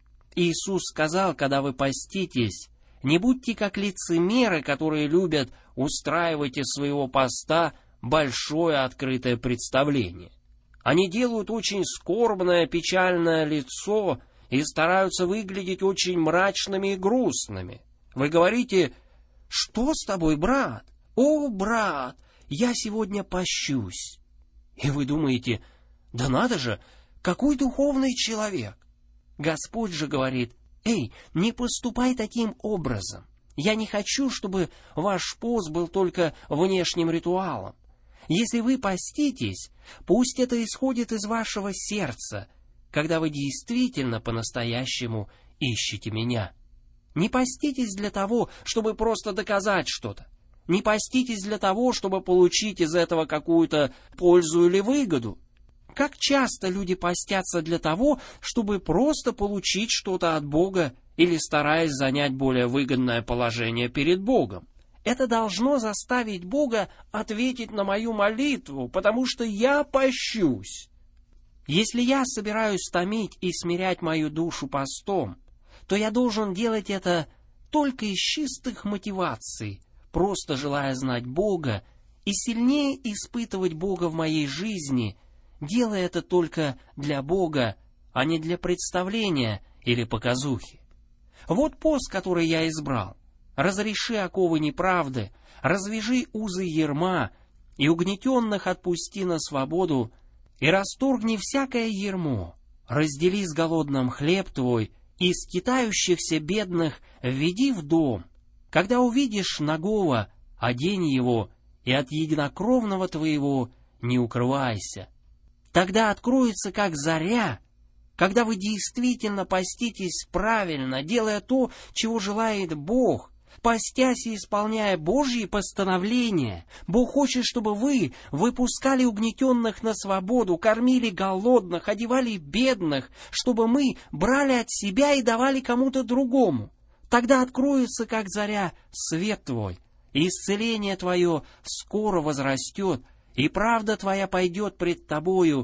Иисус сказал, когда вы поститесь: не будьте как лицемеры, которые любят устраивать из своего поста большое открытое представление. Они делают очень скорбное, печальное лицо и стараются выглядеть очень мрачными и грустными. Вы говорите: «Что с тобой, брат? О, брат, я сегодня пощусь». И вы думаете: «Да надо же, какой духовный человек!» Господь же говорит: «Эй, не поступай таким образом. Я не хочу, чтобы ваш пост был только внешним ритуалом. Если вы поститесь, пусть это исходит из вашего сердца, когда вы действительно по-настоящему ищете меня. Не поститесь для того, чтобы просто доказать что-то. Не поститесь для того, чтобы получить из этого какую-то пользу или выгоду. Как часто люди постятся для того, чтобы просто получить что-то от Бога или стараясь занять более выгодное положение перед Богом. Это должно заставить Бога ответить на мою молитву, потому что я пощусь. Если я собираюсь томить и смирять мою душу постом, то я должен делать это только из чистых мотиваций, просто желая знать Бога и сильнее испытывать Бога в моей жизни, делая это только для Бога, а не для представления или показухи. Вот пост, который я избрал. Разреши оковы неправды, развяжи узы ярма, и угнетенных отпусти на свободу, и расторгни всякое ярмо, раздели с голодным хлеб твой, и скитающихся бедных введи в дом. Когда увидишь нагого, одень его, и от единокровного твоего не укрывайся. Тогда откроется, как заря, когда вы действительно поститесь правильно, делая то, чего желает Бог, постясь и исполняя Божьи постановления. Бог хочет, чтобы вы выпускали угнетенных на свободу, кормили голодных, одевали бедных, чтобы мы брали от себя и давали кому-то другому. Тогда откроется, как заря, свет твой, и исцеление твое скоро возрастет, и правда твоя пойдет пред тобою,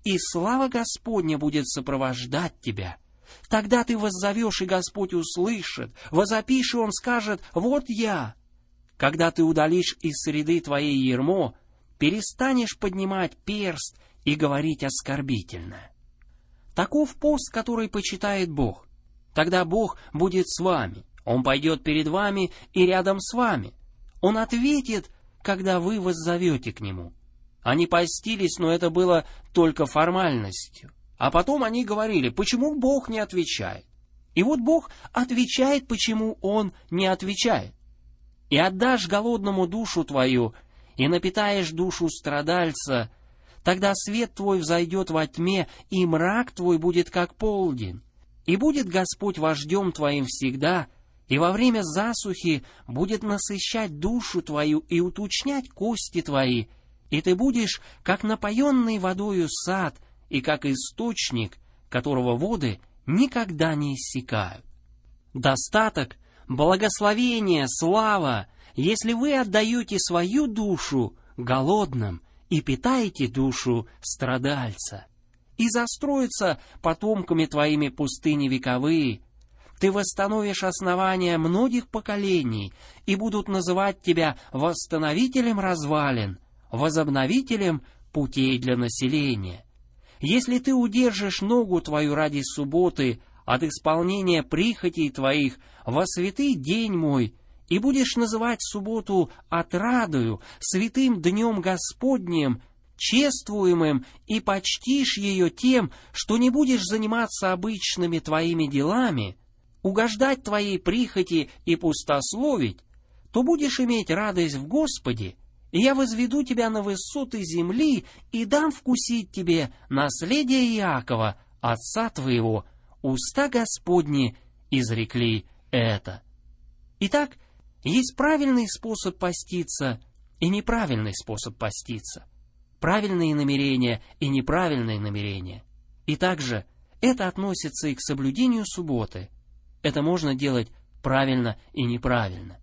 и слава Господня будет сопровождать тебя. Тогда ты воззовешь, и Господь услышит, возопишь, и Он скажет: «Вот я». Когда ты удалишь из среды твоей ярмо, перестанешь поднимать перст и говорить оскорбительно. Таков пост, который почитает Бог. Тогда Бог будет с вами, Он пойдет перед вами и рядом с вами. Он ответит, когда вы воззовете к Нему. Они постились, но это было только формальностью. А потом они говорили: почему Бог не отвечает? И вот Бог отвечает, почему Он не отвечает. И отдашь голодному душу твою, и напитаешь душу страдальца, тогда свет твой взойдет во тьме, и мрак твой будет как полдень. И будет Господь вождем твоим всегда, и во время засухи будет насыщать душу твою и уточнять кости твои, и ты будешь, как напоенный водою сад, и как источник, которого воды никогда не иссякают. Достаток, благословение, слава, если вы отдаете свою душу голодным и питаете душу страдальца. И застроятся потомками твоими пустыни вековые. Ты восстановишь основания многих поколений, и будут называть тебя восстановителем развалин, возобновителем путей для населения. Если ты удержишь ногу твою ради субботы от исполнения прихотей твоих во святый день мой, и будешь называть субботу отрадою, святым днем Господним, чествуемым, и почтишь ее тем, что не будешь заниматься обычными твоими делами, угождать твоей прихоти и пустословить, то будешь иметь радость в Господе, и я возведу тебя на высоты земли и дам вкусить тебе наследие Иакова, отца твоего. Уста Господни изрекли это. Итак, есть правильный способ поститься и неправильный способ поститься. Правильные намерения и неправильные намерения. И также это относится и к соблюдению субботы. Это можно делать правильно и неправильно.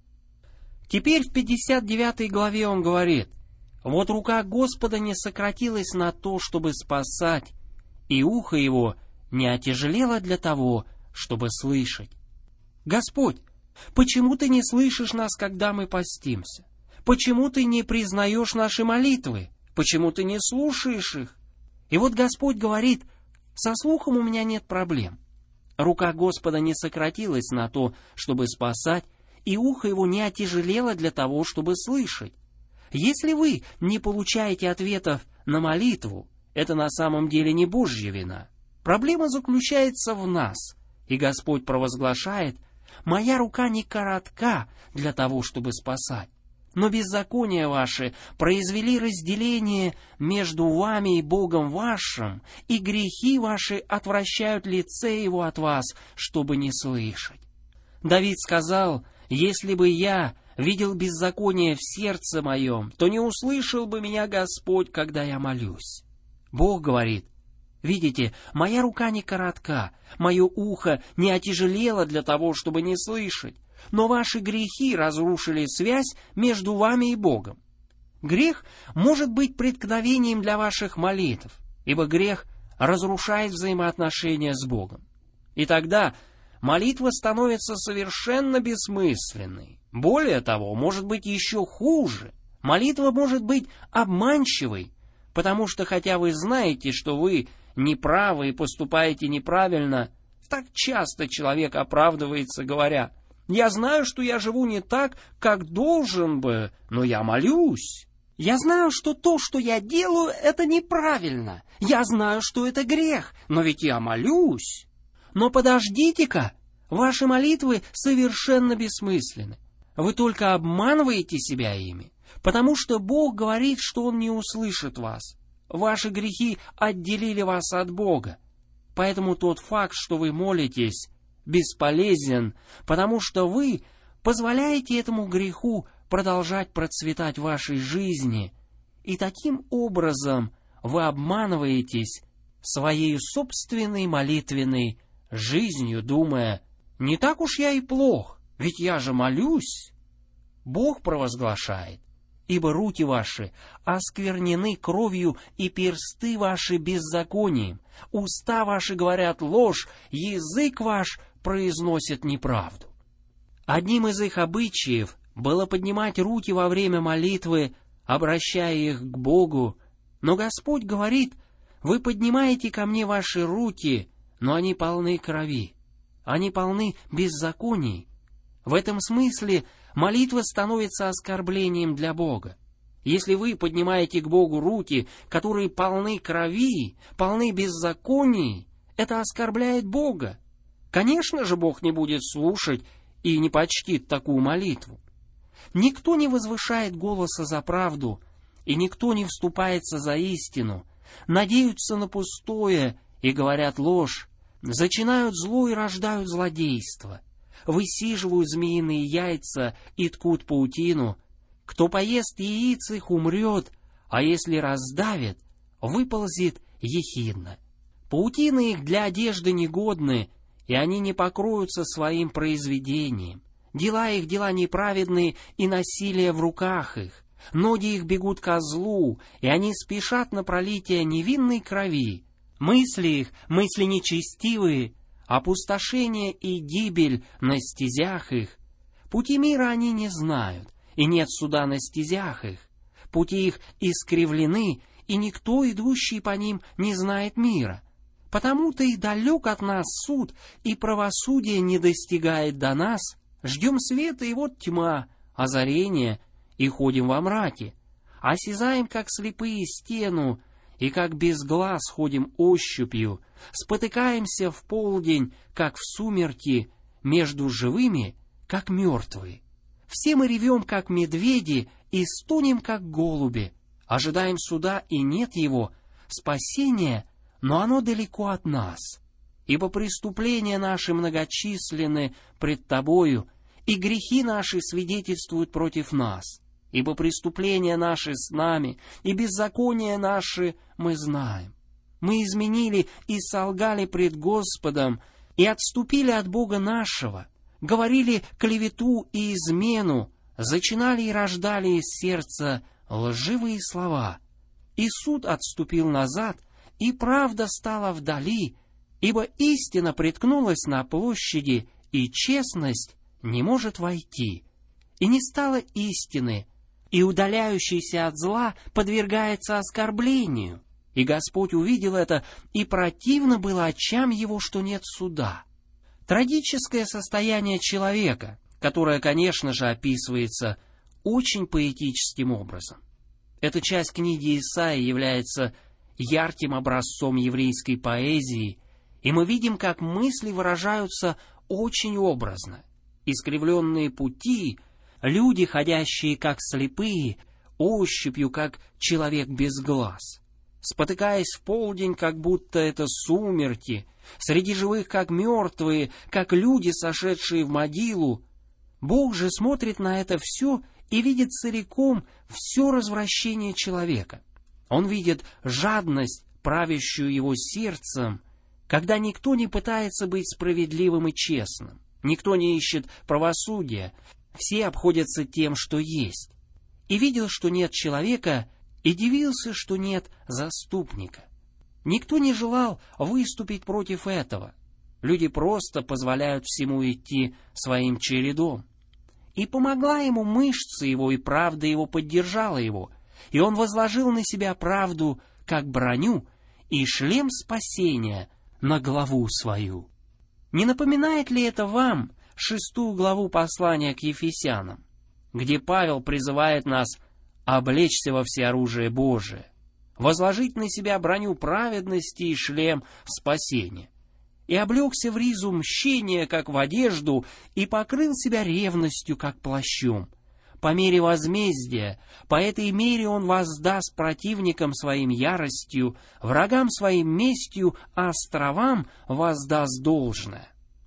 Теперь в пятьдесят девятой главе он говорит: «Вот рука Господа не сократилась на то, чтобы спасать, и ухо Его не отяжелело для того, чтобы слышать». Господь, почему Ты не слышишь нас, когда мы постимся? Почему Ты не признаешь наши молитвы? Почему Ты не слушаешь их? И вот Господь говорит: со слухом у меня нет проблем. Рука Господа не сократилась на то, чтобы спасать, и ухо Его не отяжелело для того, чтобы слышать. Если вы не получаете ответов на молитву, это на самом деле не Божья вина. Проблема заключается в нас, и Господь провозглашает: «Моя рука не коротка для того, чтобы спасать, но беззакония ваши произвели разделение между вами и Богом вашим, и грехи ваши отвращают лице Его от вас, чтобы не слышать». Давид сказал: «Если бы я видел беззаконие в сердце моем, то не услышал бы меня Господь, когда я молюсь». Бог говорит: «Видите, моя рука не коротка, мое ухо не отяжелело для того, чтобы не слышать, но ваши грехи разрушили связь между вами и Богом». Грех может быть преткновением для ваших молитв, ибо грех разрушает взаимоотношения с Богом. И тогда молитва становится совершенно бессмысленной. Более того, может быть еще хуже. Молитва может быть обманчивой, потому что хотя вы знаете, что вы неправы и поступаете неправильно, так часто человек оправдывается, говоря: «Я знаю, что я живу не так, как должен бы, но я молюсь. Я знаю, что то, что я делаю, это неправильно. Я знаю, что это грех, но ведь я молюсь». Но подождите-ка, ваши молитвы совершенно бессмысленны. Вы только обманываете себя ими, потому что Бог говорит, что Он не услышит вас. Ваши грехи отделили вас от Бога. Поэтому тот факт, что вы молитесь, бесполезен, потому что вы позволяете этому греху продолжать процветать в вашей жизни, и таким образом вы обманываетесь своей собственной молитвенной жизнью, думая: «Не так уж я и плох, ведь я же молюсь». Бог провозглашает: ибо руки ваши осквернены кровью, и персты ваши беззаконием. Уста ваши говорят ложь, язык ваш произносит неправду». Одним из их обычаев было поднимать руки во время молитвы, обращая их к Богу, но Господь говорит: «Вы поднимаете ко мне ваши руки, но они полны крови, они полны беззаконий». В этом смысле молитва становится оскорблением для Бога. Если вы поднимаете к Богу руки, которые полны крови, полны беззаконий, это оскорбляет Бога. Конечно же, Бог не будет слушать и не почтит такую молитву. Никто не возвышает голоса за правду, и никто не вступается за истину, надеются на пустое и говорят ложь, зачинают зло и рождают злодейство, высиживают змеиные яйца и ткут паутину. Кто поест яиц их, умрет, а если раздавит, выползет ехидна. Паутины их для одежды негодны, и они не покроются своим произведением. Дела их дела неправедные, и насилие в руках их. Ноги их бегут ко злу, и они спешат на пролитие невинной крови. Мысли их, мысли нечестивые, опустошение и гибель на стезях их. Пути мира они не знают, и нет суда на стезях их. Пути их искривлены, и никто, идущий по ним, не знает мира. Потому-то и далек от нас суд, и правосудие не достигает до нас. Ждем света, и вот тьма, озарение, и ходим во мраке. Осязаем, как слепые, стену, и как без глаз ходим ощупью. Спотыкаемся в полдень, как в сумерки, между живыми, как мертвые. Все мы ревем, как медведи, и стонем, как голуби. Ожидаем суда, и нет его, спасения, но оно далеко от нас. Ибо преступления наши многочисленны пред Тобою, и грехи наши свидетельствуют против нас. Ибо преступления наши с нами, и беззакония наши мы знаем. Мы изменили и солгали пред Господом, и отступили от Бога нашего, говорили клевету и измену, зачинали и рождали из сердца лживые слова. И суд отступил назад, и правда стала вдали, ибо истина приткнулась на площади, и честность не может войти. И не стало истины, и удаляющийся от зла подвергается оскорблению. И Господь увидел это, и противно было очам его, что нет суда. Трагическое состояние человека, которое, конечно же, описывается очень поэтическим образом. Эта часть книги Исаии является ярким образцом еврейской поэзии, и мы видим, как мысли выражаются очень образно. Искривленные пути, люди, ходящие как слепые, ощупью, как человек без глаз, спотыкаясь в полдень, как будто это сумерки, среди живых, как мертвые, как люди, сошедшие в могилу. Бог же смотрит на это все и видит целиком все развращение человека. Он видит жадность, правящую его сердцем, когда никто не пытается быть справедливым и честным, никто не ищет правосудия, все обходятся тем, что есть. И видел, что нет человека, и дивился, что нет заступника. Никто не желал выступить против этого. Люди просто позволяют всему идти своим чередом. И помогла ему мышца его, и правда его поддержала его, и он возложил на себя правду, как броню, и шлем спасения на главу свою. Не напоминает ли это вам шестую главу послания к Ефесянам, где Павел призывает нас облечься во всеоружие Божие, возложить на себя броню праведности и шлем спасения, и облегся в ризу мщения, как в одежду, и покрыл себя ревностью, как плащом. По мере возмездия, по этой мере он воздаст противникам своим яростью, врагам своим местью, а островам воздаст должное.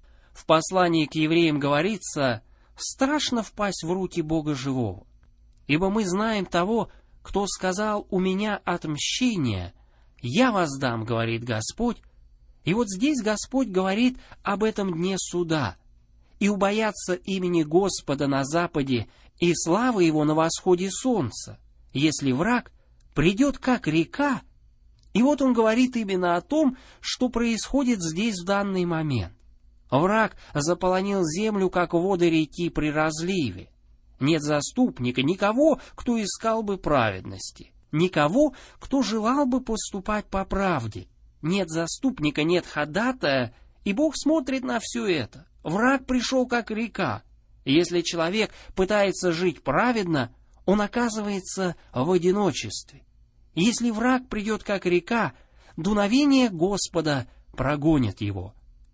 В послании к евреям говорится: «Страшно впасть в руки Бога живого, ибо мы знаем того, кто сказал: у меня отмщение, я воздам, говорит Господь». И вот здесь Господь говорит об этом дне суда. И убоятся имени Господа на западе и слава его на восходе солнца, если враг придет как река». И вот он говорит именно о том, что происходит здесь в данный момент. Враг заполонил землю, как воды реки при разливе. Нет заступника, никого, кто искал бы праведности, никого, кто желал бы поступать по правде. Нет заступника, нет ходатая, и Бог смотрит на все это. Враг пришел как река. Если человек пытается жить праведно, он оказывается в одиночестве. Если враг придет как река, дуновение Господа прогонит его.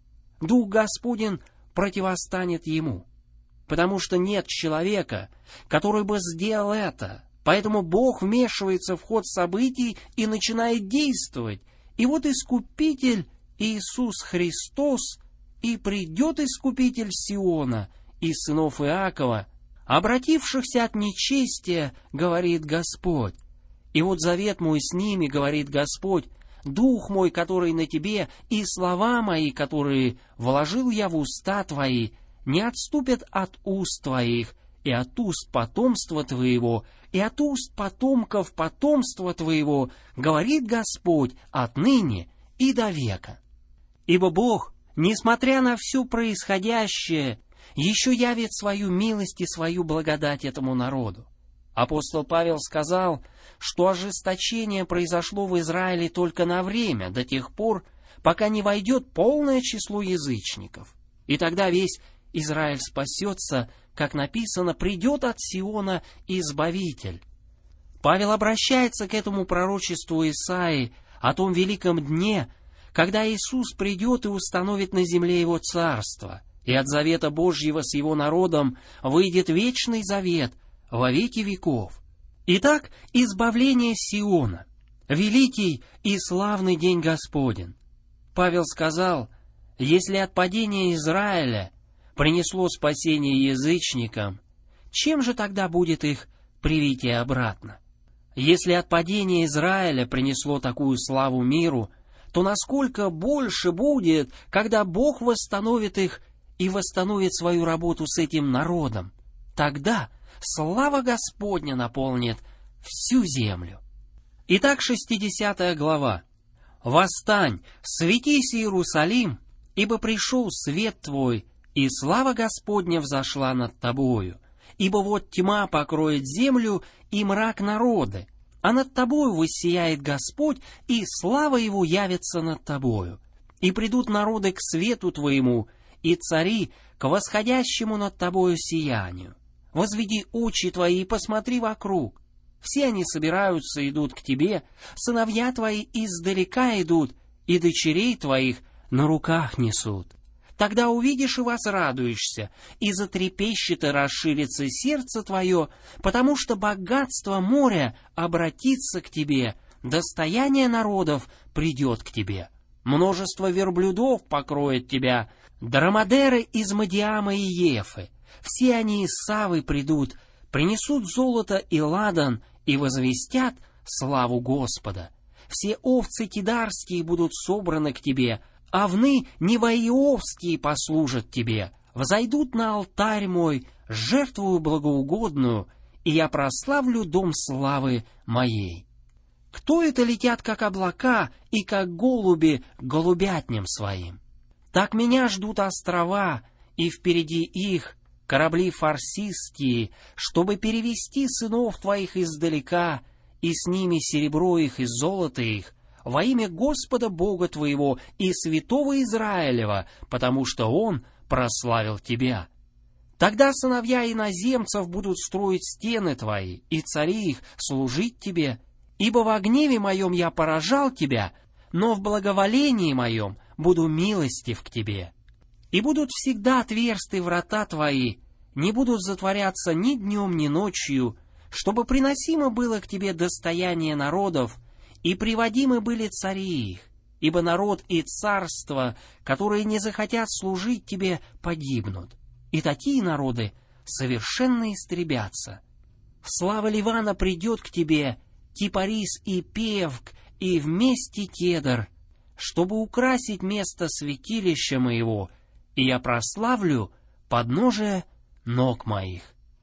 Дух Господень противостанет ему, потому что нет человека, который бы сделал это. Поэтому Бог вмешивается в ход событий и начинает действовать. И вот Искупитель Иисус Христос, и придет Искупитель Сиона из сынов Иакова, обратившихся от нечестия, говорит Господь. И вот завет мой с ними, говорит Господь, дух мой, который на тебе, и слова мои, которые вложил я в уста твои, не отступят от уст твоих, и от уст потомства твоего, и от уст потомков потомства твоего, говорит Господь, отныне и до века. Ибо Бог, несмотря на все происходящее, еще явит свою милость и свою благодать этому народу. Апостол Павел сказал, что ожесточение произошло в Израиле только на время, до тех пор, пока не войдет полное число язычников. И тогда весь Израиль спасется, как написано, придет от Сиона Избавитель. Павел обращается к этому пророчеству Исаии о том великом дне, когда Иисус придет и установит на земле Его царство, и от завета Божьего с Его народом выйдет вечный завет во веки веков. Итак, избавление Сиона, великий и славный день Господень. Павел сказал, если от падения Израиля принесло спасение язычникам, чем же тогда будет их привитие обратно? Если от падения Израиля принесло такую славу миру, то насколько больше будет, когда Бог восстановит их и восстановит свою работу с этим народом? Тогда слава Господня наполнит всю землю. Итак, шестидесятая глава. «Восстань, светись, Иерусалим, ибо пришел свет твой, и слава Господня взошла над тобою. Ибо вот тьма покроет землю, и мрак народы, а над тобою воссияет Господь, и слава Его явится над тобою. И придут народы к свету твоему, и цари к восходящему над тобою сиянию. Возведи очи твои и посмотри вокруг. Все они собираются, идут к тебе, сыновья твои издалека идут, и дочерей твоих на руках несут. Тогда увидишь и возрадуешься, и затрепещет и расширится сердце твое, потому что богатство моря обратится к тебе, достояние народов придет к тебе. Множество верблюдов покроет тебя, драмадеры из Мадиама и Ефы. Все они из Савы придут, принесут золото и ладан и возвестят славу Господа. Все овцы кидарские будут собраны к тебе, овны неваиовские послужат тебе. Взойдут на алтарь мой, жертвую благоугодную, и я прославлю дом славы моей. Кто это летят, как облака, и как голуби к голубятням своим? Так меня ждут острова, и впереди их корабли фарсистские, чтобы перевести сынов твоих издалека, и с ними серебро их и золото их, во имя Господа Бога твоего и святого Израилева, потому что Он прославил тебя. Тогда сыновья иноземцев будут строить стены твои, и цари их служить тебе, ибо во гневе моем я поражал тебя, но в благоволении моем буду милостив к тебе. И будут всегда отверсты врата твои, не будут затворяться ни днем, ни ночью, чтобы приносимо было к тебе достояние народов, и приводимы были цари их, ибо народ и царство, которые не захотят служить тебе, погибнут, и такие народы совершенно истребятся. Слава Ливана придет к тебе, кипарис и певк, и вместе кедр, чтобы украсить место святилища моего, и я прославлю подножие ног моих.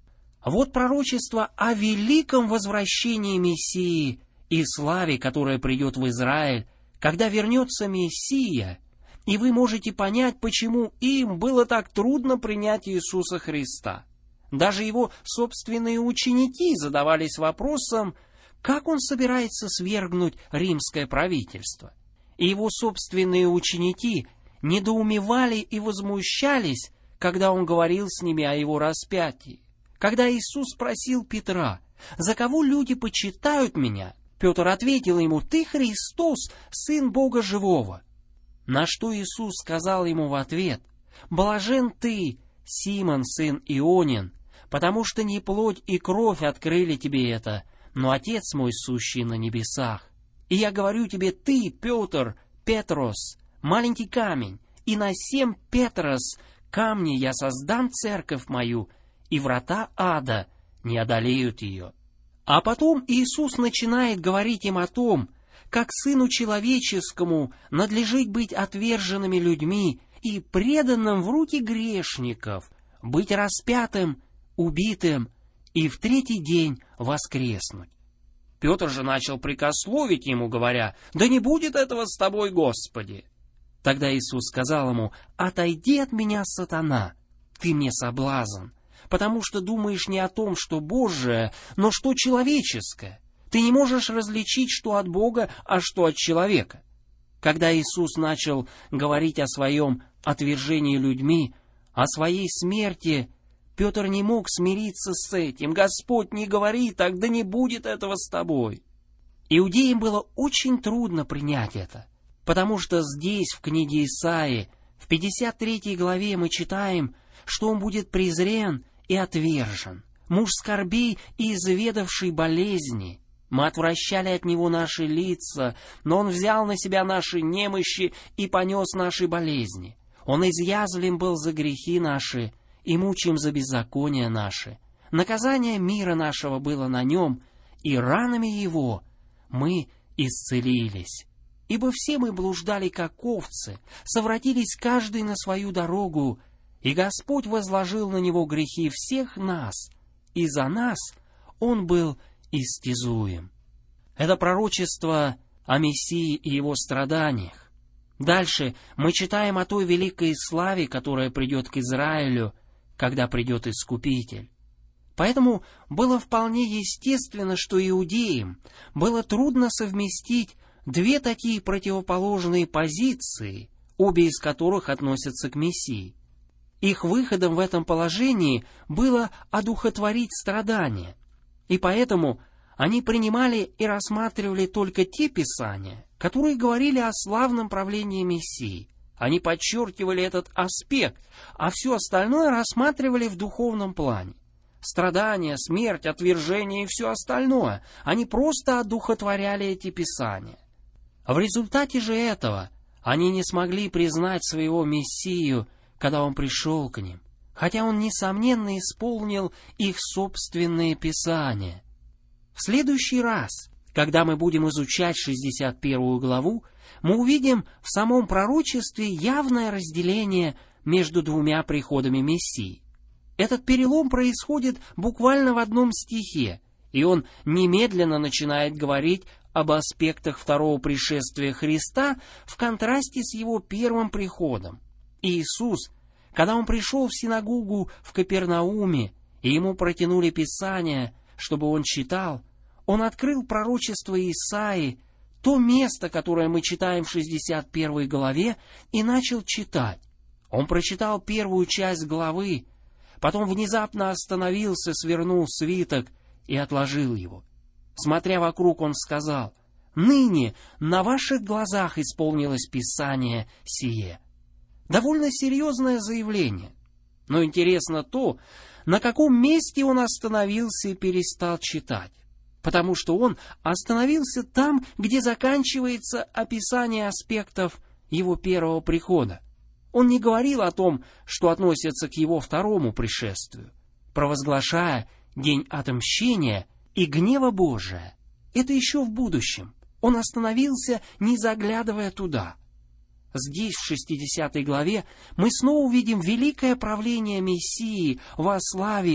Вот пророчество о великом возвращении Мессии и славе, которая придет в Израиль, когда вернется Мессия, и вы можете понять, почему им было так трудно принять Иисуса Христа. Даже его собственные ученики задавались вопросом, как он собирается свергнуть римское правительство. И его собственные ученики недоумевали и возмущались, когда он говорил с ними о его распятии. Когда Иисус спросил Петра: «За кого люди почитают меня?», Петр ответил ему: «Ты Христос, Сын Бога Живого». На что Иисус сказал ему в ответ: «Блажен ты, Симон, сын Ионин, потому что не плоть и кровь открыли тебе это, но Отец мой, сущий на небесах. И я говорю тебе, ты, Петр, Петрос, маленький камень, и на семь Петрос камни я создам церковь мою, и врата ада не одолеют ее». А потом Иисус начинает говорить им о том, как Сыну Человеческому надлежит быть отверженными людьми и преданным в руки грешников, быть распятым, убитым и в третий день воскреснуть. Петр же начал прикословить ему, говоря: «Да не будет этого с тобой, Господи!» Тогда Иисус сказал ему: «Отойди от меня, сатана, ты мне соблазн, потому что думаешь не о том, что Божие, но что человеческое. Ты не можешь различить, что от Бога, а что от человека». Когда Иисус начал говорить о своем отвержении людьми, о своей смерти, Петр не мог смириться с этим. «Господь, не говори так, да не будет этого с тобой». Иудеям было очень трудно принять это, потому что здесь, в книге Исаии, в пятьдесят третьей главе мы читаем, что он будет презрен и отвержен, муж скорбей и изведавший болезни. Мы отвращали от него наши лица, но он взял на себя наши немощи и понес наши болезни. Он изъязвлем был за грехи наши, и мучим за беззакония наши. Наказание мира нашего было на нем, и ранами его мы исцелились. Ибо все мы блуждали, как овцы, совратились каждый на свою дорогу, и Господь возложил на него грехи всех нас, и за нас он был истязуем. Это пророчество о Мессии и его страданиях. Дальше мы читаем о той великой славе, которая придет к Израилю, когда придет Искупитель. Поэтому было вполне естественно, что иудеям было трудно совместить две такие противоположные позиции, обе из которых относятся к Мессии. Их выходом в этом положении было одухотворить страдания, и поэтому они принимали и рассматривали только те писания, которые говорили о славном правлении Мессии. Они подчеркивали этот аспект, а все остальное рассматривали в духовном плане. Страдания, смерть, отвержение и все остальное. Они просто одухотворяли эти писания. В результате же этого они не смогли признать своего Мессию, когда он пришел к ним, хотя он, несомненно, исполнил их собственные писания. В следующий раз, когда мы будем изучать шестьдесят первую главу, мы увидим в самом пророчестве явное разделение между двумя приходами Мессии. Этот перелом происходит буквально в одном стихе, и он немедленно начинает говорить об аспектах второго пришествия Христа в контрасте с его первым приходом. Иисус, когда он пришел в синагогу в Капернауме, и ему протянули Писание, чтобы он читал, он открыл пророчество Исаии, то место, которое мы читаем в шестьдесят первой главе, и начал читать. Он прочитал первую часть главы, потом внезапно остановился, свернул свиток и отложил его. Смотря вокруг, он сказал: «Ныне на ваших глазах исполнилось Писание сие». Довольно серьезное заявление. Но интересно то, на каком месте он остановился и перестал читать. Потому что он остановился там, где заканчивается описание аспектов его первого прихода. Он не говорил о том, что относится к его второму пришествию, провозглашая день отмщения и гнева Божия. Это еще в будущем. Он остановился, не заглядывая туда. Здесь, в шестидесятой главе, мы снова увидим великое правление Мессии во славе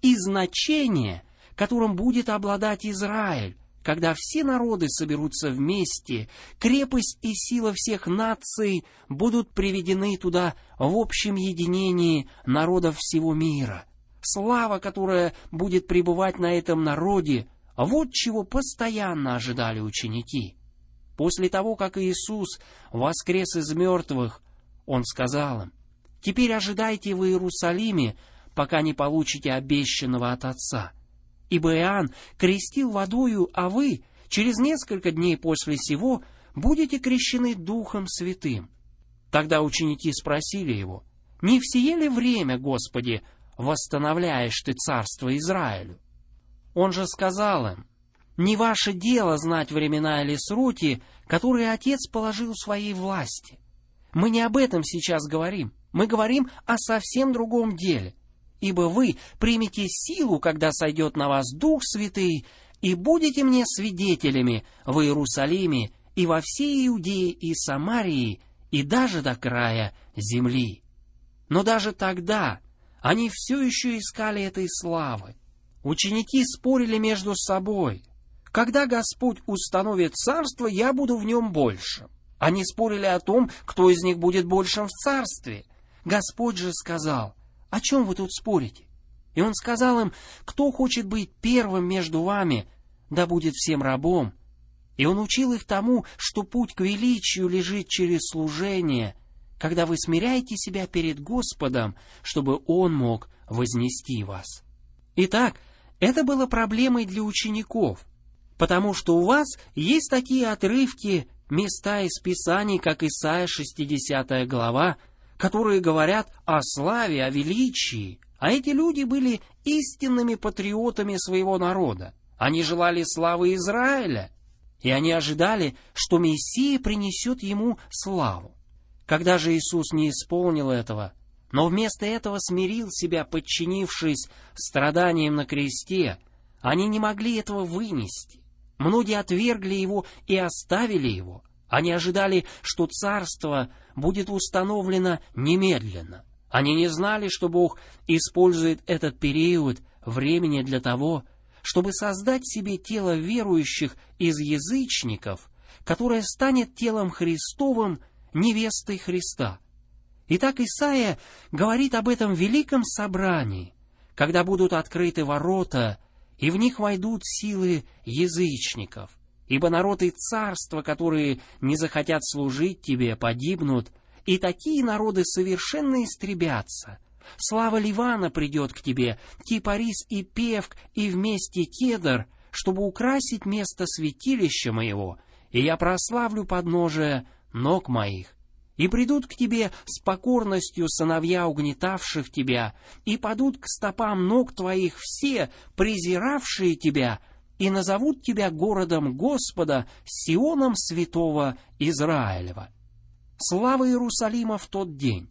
и значение, которым будет обладать Израиль, когда все народы соберутся вместе, крепость и сила всех наций будут приведены туда в общем единении народов всего мира. Слава, которая будет пребывать на этом народе, вот чего постоянно ожидали ученики. После того, как Иисус воскрес из мертвых, Он сказал им: «Теперь ожидайте в Иерусалиме, пока не получите обещанного от Отца. Ибо Иоанн крестил водою, а вы через несколько дней после сего будете крещены Духом Святым». Тогда ученики спросили Его: «Не в сие ли время, Господи, восстановляешь Ты царство Израилю?» Он же сказал им: «Не ваше дело знать времена или сроки, которые Отец положил в своей власти. Мы не об этом сейчас говорим, мы говорим о совсем другом деле. Ибо вы примете силу, когда сойдет на вас Дух Святый, и будете мне свидетелями в Иерусалиме и во всей Иудее и Самарии, и даже до края земли». Но даже тогда они все еще искали этой славы. Ученики спорили между собой: «Когда Господь установит царство, я буду в нем больше». Они спорили о том, кто из них будет большим в царстве. Господь же сказал: «О чем вы тут спорите?» И Он сказал им: «Кто хочет быть первым между вами, да будет всем рабом». И Он учил их тому, что путь к величию лежит через служение, когда вы смиряете себя перед Господом, чтобы Он мог вознести вас. Итак, это было проблемой для учеников, потому что у вас есть такие отрывки, места из Писаний, как Исайя шестидесятая глава, которые говорят о славе, о величии. А эти люди были истинными патриотами своего народа. Они желали славы Израиля, и они ожидали, что Мессия принесет ему славу. Когда же Иисус не исполнил этого, но вместо этого смирил себя, подчинившись страданиям на кресте, они не могли этого вынести. Многие отвергли Его и оставили Его. Они ожидали, что царство будет установлено немедленно. Они не знали, что Бог использует этот период времени для того, чтобы создать себе тело верующих из язычников, которое станет телом Христовым, невестой Христа. Итак, Исаия говорит об этом великом собрании, когда будут открыты ворота, и в них войдут силы язычников. Ибо народ и царства, которые не захотят служить тебе, погибнут, и такие народы совершенно истребятся. Слава Ливана придет к тебе, кипарис и певк, и вместе кедр, чтобы украсить место святилища моего, и я прославлю подножие ног моих. И придут к тебе с покорностью сыновья угнетавших тебя, и падут к стопам ног твоих все, презиравшие тебя, и назовут тебя городом Господа, Сионом святого Израилева. Слава Иерусалима в тот день!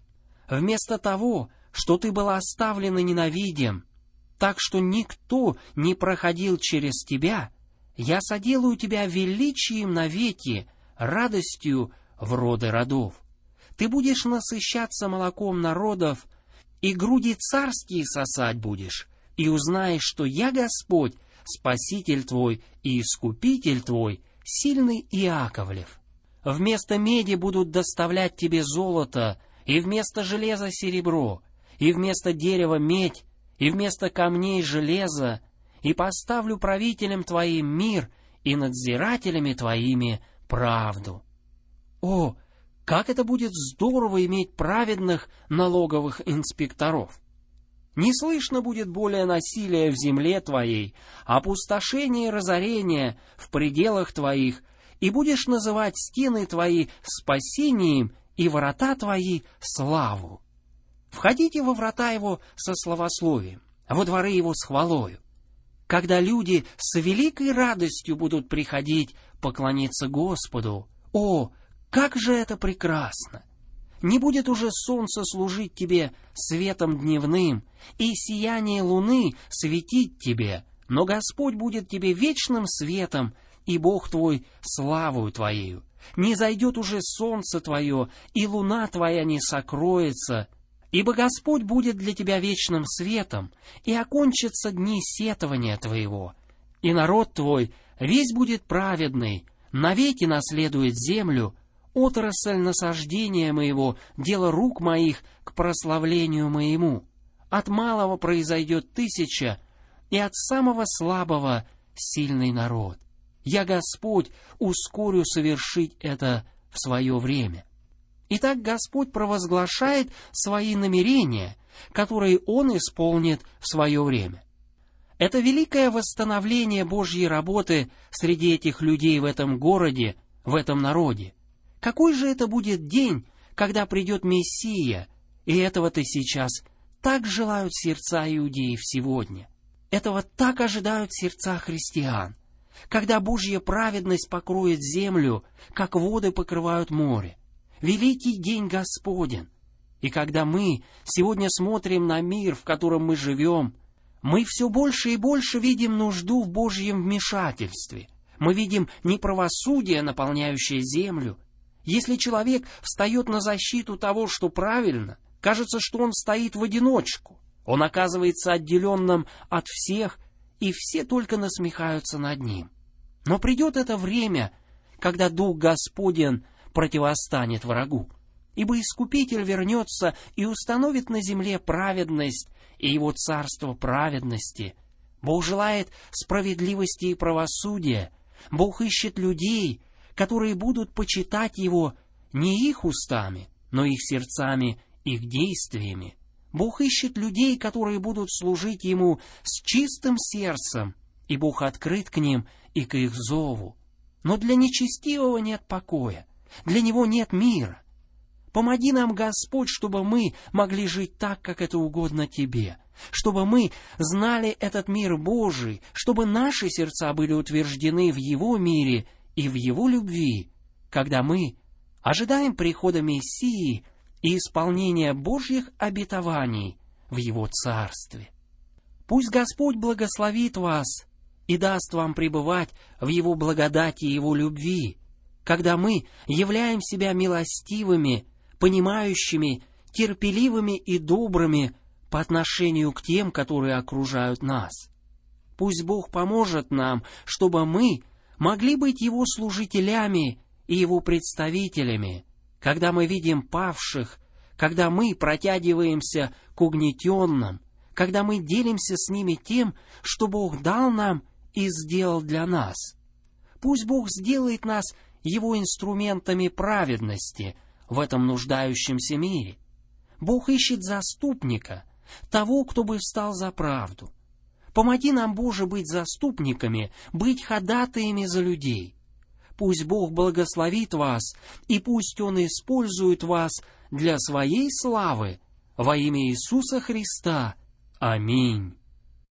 Вместо того, что ты был оставлен и ненавидим, так что никто не проходил через тебя, я соделаю тебя величием навеки, радостью в роды родов. Ты будешь насыщаться молоком народов, и груди царские сосать будешь, и узнаешь, что я Господь, Спаситель твой и Искупитель твой, сильный Иаковлев. Вместо меди будут доставлять тебе золото, и вместо железа серебро, и вместо дерева медь, и вместо камней железо, и поставлю правителям твоим мир, и надзирателями твоими правду. О, как это будет здорово иметь праведных налоговых инспекторов! Не слышно будет более насилия в земле твоей, опустошения и разорения в пределах твоих, и будешь называть стены твои спасением и врата твои славу. Входите во врата его со славословием, во дворы его с хвалою. Когда люди с великой радостью будут приходить поклониться Господу, о, как же это прекрасно! Не будет уже солнце служить тебе светом дневным, и сияние луны светить тебе, но Господь будет тебе вечным светом, и Бог твой славою твоею. Не зайдет уже солнце твое, и луна твоя не сокроется, Ибо Господь будет для тебя вечным светом, и окончатся дни сетования твоего, и народ твой весь будет праведный, навеки наследует землю, отрасль насаждения моего, дело рук моих к прославлению моему. От малого произойдет тысяча, и от самого слабого сильный народ. Я, Господь, ускорю совершить это в свое время». Итак, Господь провозглашает свои намерения, которые Он исполнит в свое время. Это великое восстановление Божьей работы среди этих людей в этом городе, в этом народе. Какой же это будет день, когда придет Мессия, и этого-то сейчас так желают сердца иудеев сегодня. Этого так ожидают сердца христиан, когда Божья праведность покроет землю, как воды покрывают море. Великий день Господен. И когда мы сегодня смотрим на мир, в котором мы живем, мы все больше и больше видим нужду в Божьем вмешательстве. Мы видим неправосудие, наполняющее землю. Если человек встает на защиту того, что правильно, кажется, что он стоит в одиночку. Он оказывается отделенным от всех, и все только насмехаются над ним. Но придет это время, когда Дух Господень противостанет врагу, ибо Искупитель вернется и установит на земле праведность и Его царство праведности. Бог желает справедливости и правосудия. Бог ищет людей, которые будут почитать Его не их устами, но их сердцами, их действиями. Бог ищет людей, которые будут служить Ему с чистым сердцем, и Бог открыт к ним и к их зову. Но для нечестивого нет покоя. Для него нет мира. Помоги нам, Господь, чтобы мы могли жить так, как это угодно Тебе, чтобы мы знали этот мир Божий, чтобы наши сердца были утверждены в Его мире и в Его любви, когда мы ожидаем прихода Мессии и исполнения Божьих обетований в Его Царстве. Пусть Господь благословит вас и даст вам пребывать в Его благодати и Его любви, когда мы являем себя милостивыми, понимающими, терпеливыми и добрыми по отношению к тем, которые окружают нас. Пусть Бог поможет нам, чтобы мы могли быть Его служителями и Его представителями, когда мы видим павших, когда мы протягиваемся к угнетенным, когда мы делимся с ними тем, что Бог дал нам и сделал для нас. Пусть Бог сделает нас Его инструментами праведности в этом нуждающемся мире. Бог ищет заступника, того, кто бы встал за правду. Помоги нам, Боже, быть заступниками, быть ходатаями за людей. Пусть Бог благословит вас, и пусть Он использует вас для Своей славы во имя Иисуса Христа. Аминь.